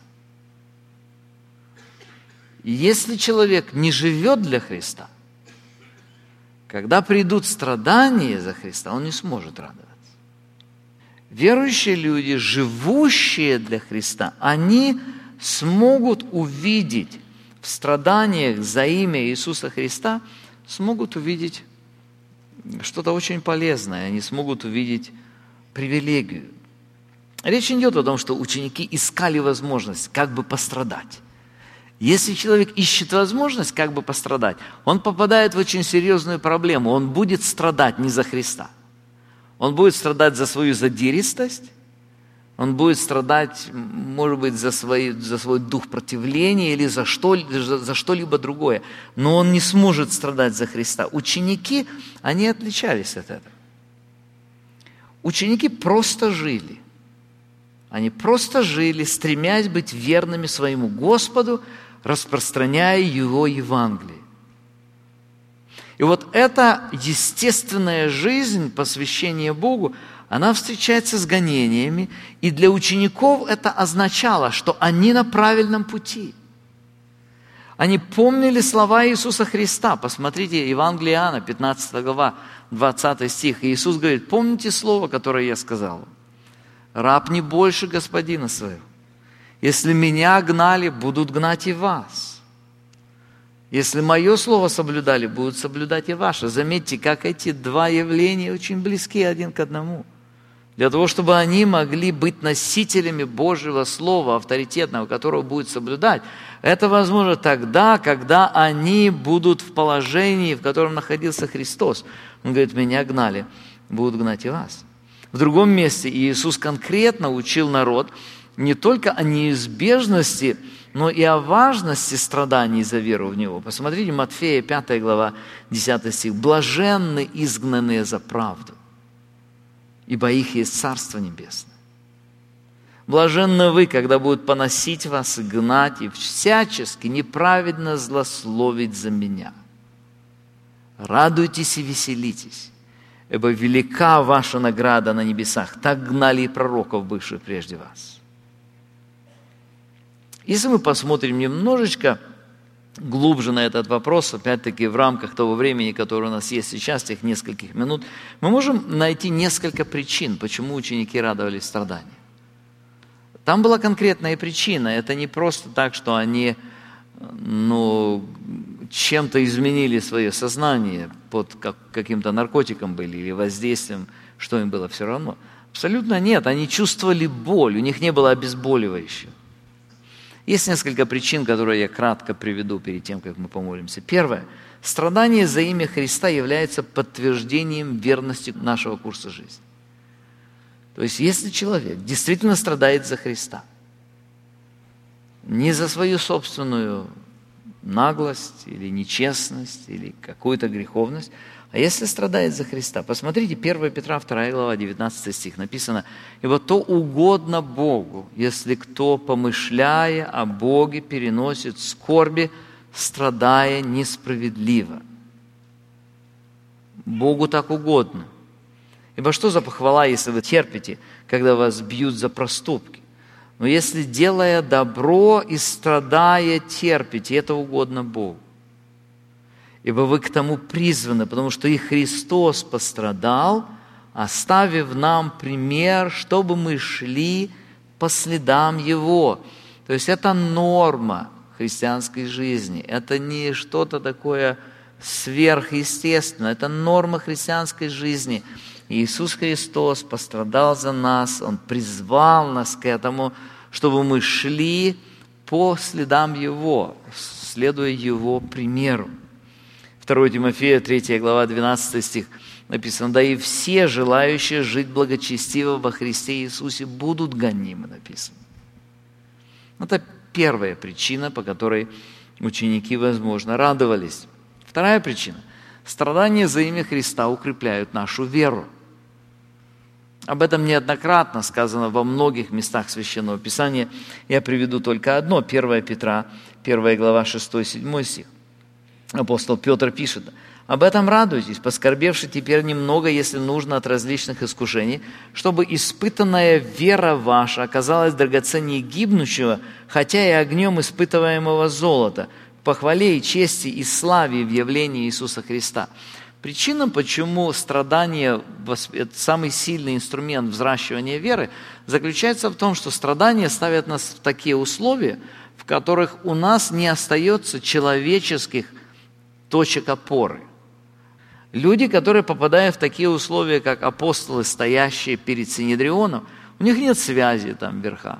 Если человек не живет для Христа, когда придут страдания за Христа, он не сможет радоваться. Верующие люди, живущие для Христа, они смогут увидеть в страданиях за имя Иисуса Христа, смогут увидеть что-то очень полезное, они смогут увидеть привилегию. Речь не идет о том, что ученики искали возможность как бы пострадать. Если человек ищет возможность как бы пострадать, он попадает в очень серьезную проблему. Он будет страдать не за Христа. Он будет страдать за свою задиристость, он будет страдать, может быть, за, свои, за свой дух противления или за, что, за, за что-либо другое. Но он не сможет страдать за Христа. Ученики, они отличались от этого. Ученики просто жили. Они просто жили, стремясь быть верными своему Господу, распространяя Его Евангелие. И вот эта естественная жизнь посвящения Богу, она встречается с гонениями, и для учеников это означало, что они на правильном пути. Они помнили слова Иисуса Христа. Посмотрите, Евангелие Иоанна, пятнадцатая глава, двадцатый стих. И Иисус говорит: помните слово, которое я сказал? Раб не больше господина своего. Если меня гнали, будут гнать и вас. Если мое слово соблюдали, будут соблюдать и ваше. Заметьте, как эти два явления очень близки один к одному. Для того, чтобы они могли быть носителями Божьего Слова, авторитетного, которого будет соблюдать, это возможно тогда, когда они будут в положении, в котором находился Христос. Он говорит: меня гнали, будут гнать и вас. В другом месте Иисус конкретно учил народ не только о неизбежности, но и о важности страданий за веру в Него. Посмотрите, Матфея, пятая глава, десятый стих. «Блаженны изгнанные за правду, ибо их есть Царство Небесное. Блаженны вы, когда будут поносить вас и гнать, и всячески неправедно злословить за меня. Радуйтесь и веселитесь, ибо велика ваша награда на небесах. Так гнали и пророков, бывших прежде вас». Если мы посмотрим немножечко глубже на этот вопрос, опять-таки в рамках того времени, которое у нас есть сейчас, тех нескольких минут, мы можем найти несколько причин, почему ученики радовались страданию. Там была конкретная причина. Это не просто так, что они ну, чем-то изменили свое сознание, под как, каким-то наркотиком были или воздействием, что им было все равно. Абсолютно нет. Они чувствовали боль, у них не было обезболивающего. Есть несколько причин, которые я кратко приведу перед тем, как мы помолимся. Первое. Страдание за имя Христа является подтверждением верности нашего курса жизни. То есть, если человек действительно страдает за Христа, не за свою собственную наглость или нечестность или какую-то греховность, а если страдает за Христа, посмотрите, первое Петра, вторая глава, девятнадцатый стих, написано: «Ибо то угодно Богу, если кто, помышляя о Боге, переносит скорби, страдая несправедливо». Богу так угодно. Ибо что за похвала, если вы терпите, когда вас бьют за проступки? Но если, делая добро и страдая, терпите, это угодно Богу. Ибо вы к тому призваны, потому что и Христос пострадал, оставив нам пример, чтобы мы шли по следам Его. То есть это норма христианской жизни. Это не что-то такое сверхъестественное. Это норма христианской жизни. Иисус Христос пострадал за нас. Он призвал нас к этому, чтобы мы шли по следам Его, следуя Его примеру. второе Тимофея, третья глава, двенадцатый стих написано: «Да и все, желающие жить благочестиво во Христе Иисусе, будут гонимы», написано. Это первая причина, по которой ученики, возможно, радовались. Вторая причина. Страдания за имя Христа укрепляют нашу веру. Об этом неоднократно сказано во многих местах Священного Писания. Я приведу только одно. первое Петра, первая глава, шестой-седьмой стих. Апостол Петр пишет: «Об этом радуйтесь, поскорбевши теперь немного, если нужно, от различных искушений, чтобы испытанная вера ваша оказалась драгоценнее гибнущего, хотя и огнем испытываемого золота, к похвале и чести и славе в явлении Иисуса Христа». Причина, почему страдание – это самый сильный инструмент взращивания веры, заключается в том, что страдания ставят нас в такие условия, в которых у нас не остается человеческих точек опоры. Люди, которые попадают в такие условия, как апостолы, стоящие перед Синедрионом, у них нет связи там в верхах.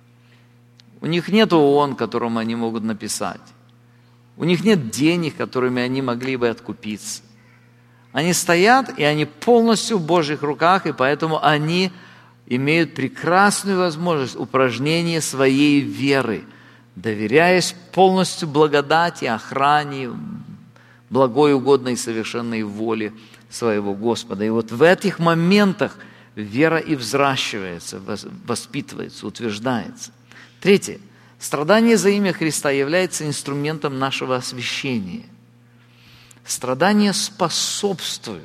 У них нет ООН, которому они могут написать. У них нет денег, которыми они могли бы откупиться. Они стоят, и они полностью в Божьих руках, и поэтому они имеют прекрасную возможность упражнения своей веры, доверяясь полностью благодати, охране, благой, угодной и совершенной воле своего Господа. И вот в этих моментах вера и взращивается, воспитывается, утверждается. Третье. Страдание за имя Христа является инструментом нашего освящения. Страдания способствуют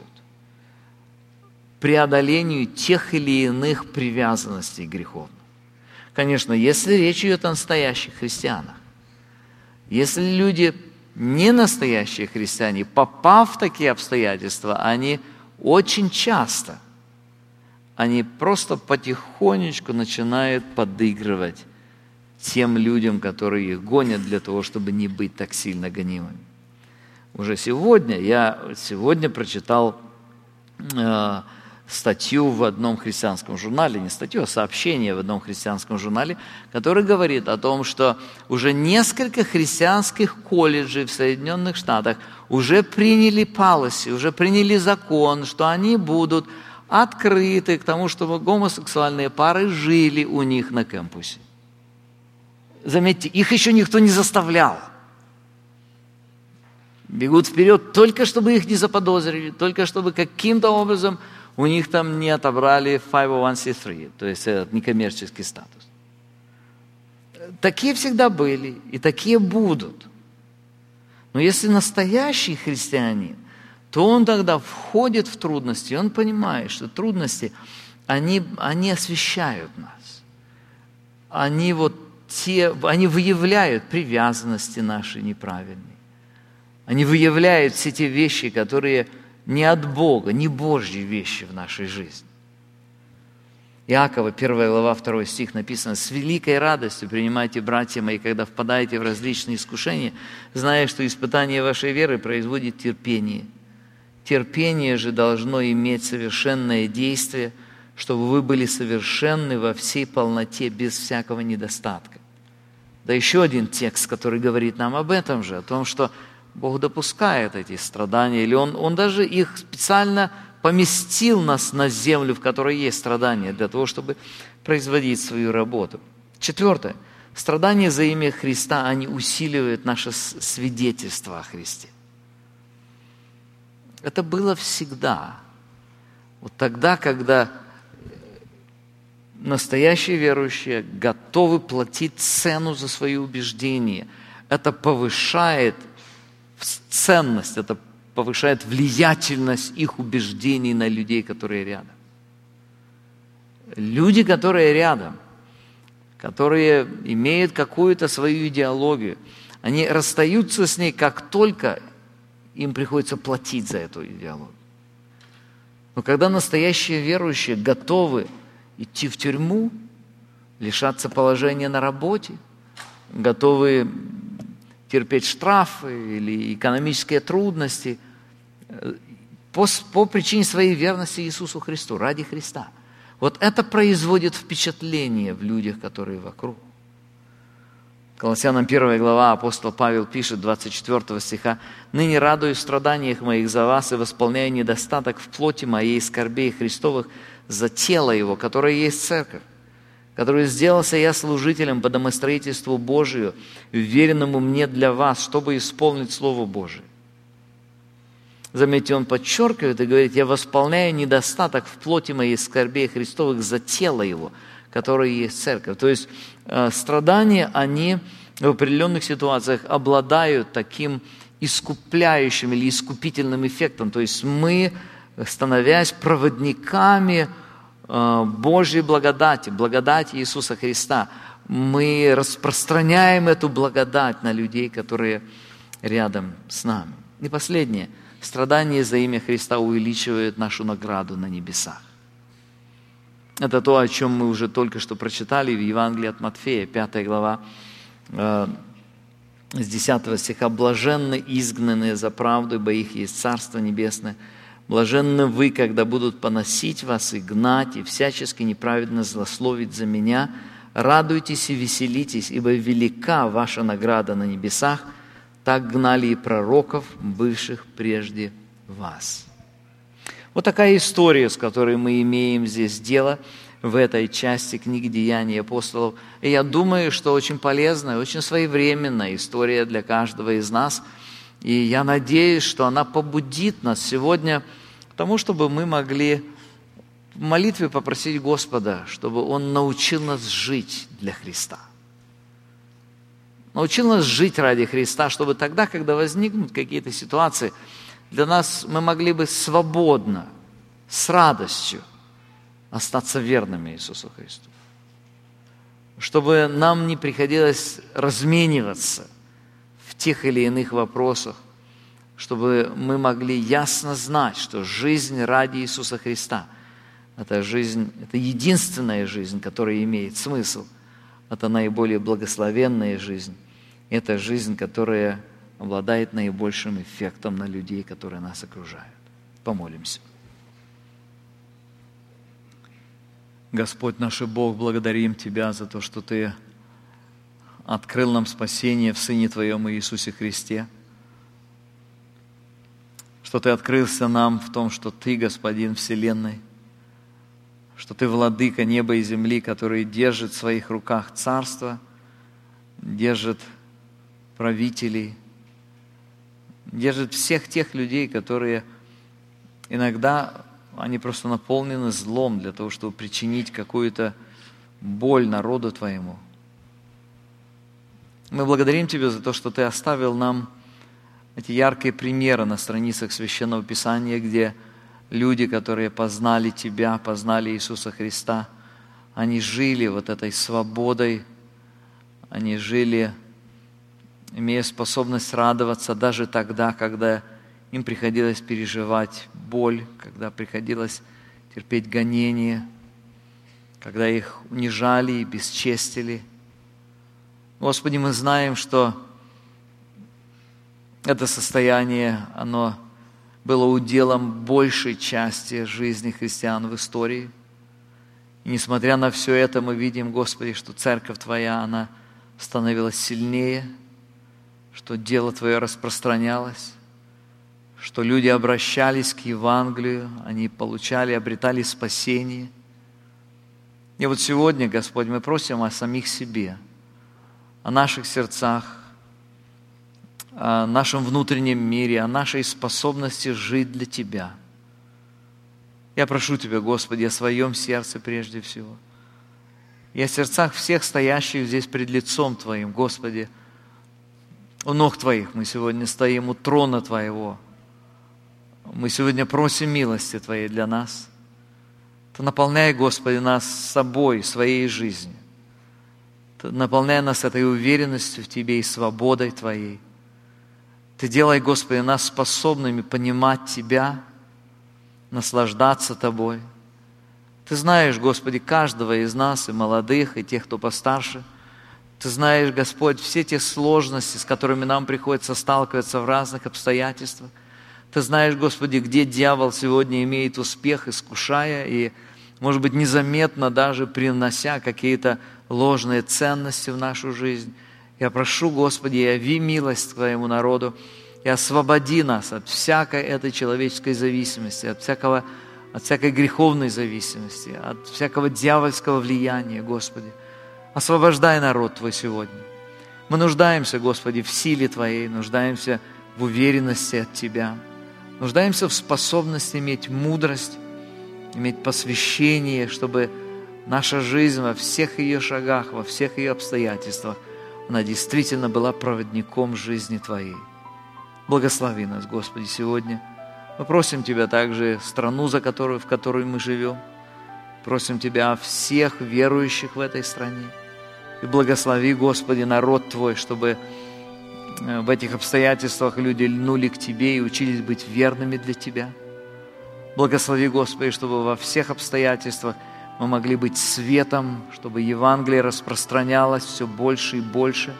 преодолению тех или иных привязанностей греховных. Конечно, если речь идет о настоящих христианах. Если люди не настоящие христиане, попав в такие обстоятельства, они очень часто, они просто потихонечку начинают подыгрывать тем людям, которые их гонят для того, чтобы не быть так сильно гонимыми. Уже сегодня, я сегодня прочитал э, статью в одном христианском журнале, не статью, а сообщение в одном христианском журнале, который говорит о том, что уже несколько христианских колледжей в Соединенных Штатах уже приняли policy, уже приняли закон, что они будут открыты к тому, чтобы гомосексуальные пары жили у них на кампусе. Заметьте, их еще никто не заставлял. Бегут вперед только чтобы их не заподозрили, только чтобы каким-то образом у них там не отобрали пять ноль один си три, то есть этот некоммерческий статус. Такие всегда были и такие будут. Но если настоящий христианин, то он тогда входит в трудности, он понимает, что трудности, они, они освещают нас. Они, вот те, они выявляют привязанности наши неправильные. Они выявляют все те вещи, которые не от Бога, не Божьи вещи в нашей жизни. Иакова, первая глава, второй стих написано: «С великой радостью принимайте, братья мои, когда впадаете в различные искушения, зная, что испытание вашей веры производит терпение. Терпение же должно иметь совершенное действие, чтобы вы были совершенны во всей полноте, без всякого недостатка». Да еще один текст, который говорит нам об этом же, о том, что Бог допускает эти страдания, или Он, Он даже их специально поместил нас на землю, в которой есть страдания, для того, чтобы производить свою работу. Четвертое. Страдания за имя Христа, они усиливают наше свидетельство о Христе. Это было всегда. Вот тогда, когда настоящие верующие готовы платить цену за свои убеждения, это повышает ценность, это повышает влиятельность их убеждений на людей, которые рядом. Люди, которые рядом, которые имеют какую-то свою идеологию, они расстаются с ней, как только им приходится платить за эту идеологию. Но когда настоящие верующие готовы идти в тюрьму, лишаться положения на работе, готовы терпеть штрафы или экономические трудности по, по причине своей верности Иисусу Христу, ради Христа. Вот это производит впечатление в людях, которые вокруг. Колоссянам первая глава, апостол Павел пишет, двадцать четвёртого стиха: «Ныне радуюсь в страданиях моих за вас и восполняю недостаток в плоти моей скорбей Христовых за тело Его, которое есть церковь, которую сделался я служителем по домостроительству Божию, уверенному мне для вас, чтобы исполнить Слово Божие». Заметьте, он подчеркивает и говорит: «Я восполняю недостаток в плоти моей скорбей Христовых за тело Его, которое есть церковь». То есть э, страдания, они в определенных ситуациях обладают таким искупляющим или искупительным эффектом. То есть мы, становясь проводниками э, Божьей благодати, благодати Иисуса Христа, мы распространяем эту благодать на людей, которые рядом с нами. И последнее. Страдания за имя Христа увеличивают нашу награду на небесах. Это то, о чем мы уже только что прочитали в Евангелии от Матфея, пятая глава, э, с десятого стиха. «Блаженны изгнанные за правду, ибо их есть Царство Небесное. Блаженны вы, когда будут поносить вас и гнать, и всячески неправедно злословить за меня. Радуйтесь и веселитесь, ибо велика ваша награда на небесах. Так гнали и пророков, бывших прежде вас». Вот такая история, с которой мы имеем здесь дело в этой части книги «Деяний апостолов». И я думаю, что очень полезная, очень своевременная история для каждого из нас. И я надеюсь, что она побудит нас сегодня к тому, чтобы мы могли в молитве попросить Господа, чтобы Он научил нас жить для Христа. Научил нас жить ради Христа, чтобы тогда, когда возникнут какие-то ситуации, для нас мы могли бы свободно, с радостью остаться верными Иисусу Христу. Чтобы нам не приходилось размениваться в тех или иных вопросах, чтобы мы могли ясно знать, что жизнь ради Иисуса Христа – это жизнь, это единственная жизнь, которая имеет смысл. Это наиболее благословенная жизнь. Это жизнь, которая обладает наибольшим эффектом на людей, которые нас окружают. Помолимся. Господь наш Бог, благодарим Тебя за то, что Ты открыл нам спасение в Сыне Твоем Иисусе Христе, что Ты открылся нам в том, что Ты Господин Вселенной, что Ты владыка неба и земли, который держит в своих руках царство, держит правителей, держит всех тех людей, которые иногда, они просто наполнены злом для того, чтобы причинить какую-то боль народу Твоему. Мы благодарим Тебя за то, что Ты оставил нам эти яркие примеры на страницах Священного Писания, где люди, которые познали Тебя, познали Иисуса Христа, они жили вот этой свободой, они жили, имея способность радоваться даже тогда, когда им приходилось переживать боль, когда приходилось терпеть гонения, когда их унижали и бесчестили. Господи, мы знаем, что это состояние, оно было уделом большей части жизни христиан в истории. И несмотря на все это, мы видим, Господи, что Церковь Твоя, она становилось сильнее, что дело Твое распространялось, что люди обращались к Евангелию, они получали, обретали спасение. И вот сегодня, Господь, мы просим о самих себе, о наших сердцах, о нашем внутреннем мире, о нашей способности жить для Тебя. Я прошу Тебя, Господи, о своем сердце прежде всего. И о сердцах всех стоящих здесь пред лицом Твоим, Господи. У ног Твоих мы сегодня стоим, у трона Твоего. Мы сегодня просим милости Твоей для нас. Ты наполняй, Господи, нас собой, своей жизнью. Ты наполняй нас этой уверенностью в Тебе и свободой Твоей. Ты делай, Господи, нас способными понимать Тебя, наслаждаться Тобой. Ты знаешь, Господи, каждого из нас, и молодых, и тех, кто постарше. Ты знаешь, Господь, все те сложности, с которыми нам приходится сталкиваться в разных обстоятельствах. Ты знаешь, Господи, где дьявол сегодня имеет успех, искушая и, может быть, незаметно даже принося какие-то ложные ценности в нашу жизнь. Я прошу, Господи, яви милость Твоему народу и освободи нас от всякой этой человеческой зависимости, от всякого, от всякой греховной зависимости, от всякого дьявольского влияния, Господи. Освобождай народ Твой сегодня. Мы нуждаемся, Господи, в силе Твоей, нуждаемся в уверенности от Тебя, нуждаемся в способности иметь мудрость, иметь посвящение, чтобы наша жизнь во всех ее шагах, во всех ее обстоятельствах, она действительно была проводником жизни Твоей. Благослови нас, Господи, сегодня. Мы просим Тебя также страну, за которую, в которой мы живем. Просим Тебя о всех верующих в этой стране. И благослови, Господи, народ Твой, чтобы в этих обстоятельствах люди льнули к Тебе и учились быть верными для Тебя. Благослови, Господи, чтобы во всех обстоятельствах мы могли быть светом, чтобы Евангелие распространялось все больше и больше.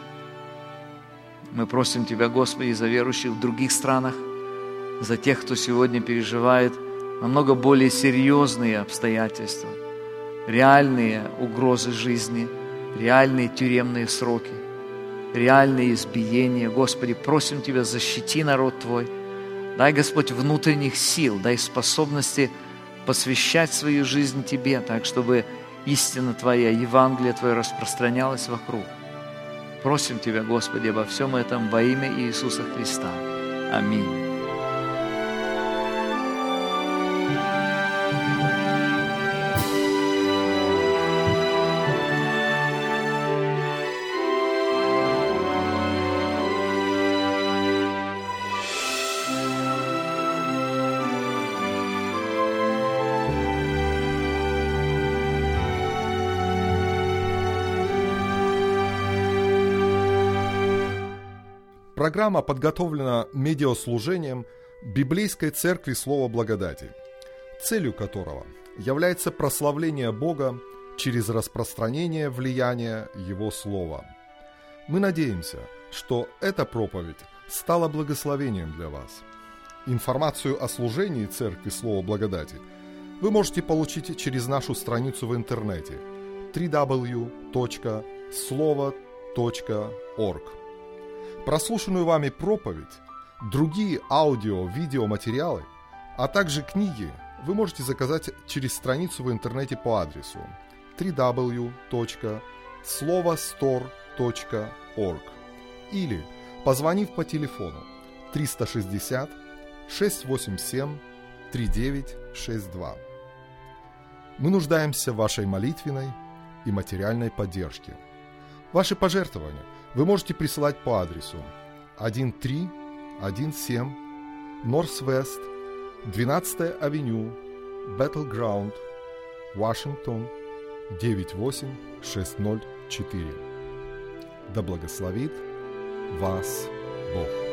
Мы просим Тебя, Господи, за верующих в других странах, за тех, кто сегодня переживает намного более серьезные обстоятельства, реальные угрозы жизни, реальные тюремные сроки, реальные избиения. Господи, просим Тебя, защити народ Твой. Дай, Господь, внутренних сил, дай способности посвящать свою жизнь Тебе, так, чтобы истина Твоя, Евангелие Твое распространялось вокруг. Просим Тебя, Господи, обо всем этом во имя Иисуса Христа. Аминь. Программа подготовлена медиаслужением Библейской Церкви Слова Благодати, целью которого является прославление Бога через распространение влияния Его Слова. Мы надеемся, что эта проповедь стала благословением для вас. Информацию о служении Церкви Слова Благодати вы можете получить через нашу страницу в интернете дабл ю дабл ю дабл ю точка слово точка орг. Прослушанную вами проповедь, другие аудио-видеоматериалы, а также книги вы можете заказать через страницу в интернете по адресу дабл ю дабл ю дабл ю точка слово стор точка орг или позвонив по телефону триста шестьдесят шестьсот восемьдесят семь тридцать девять шестьдесят два. Мы нуждаемся в вашей молитвенной и материальной поддержке. Ваши пожертвования вы можете присылать по адресу тысяча триста семнадцать Норс-Вест, двенадцатая авеню, Battleground, Вашингтон, девять восемь шесть ноль четыре. Да благословит вас Бог.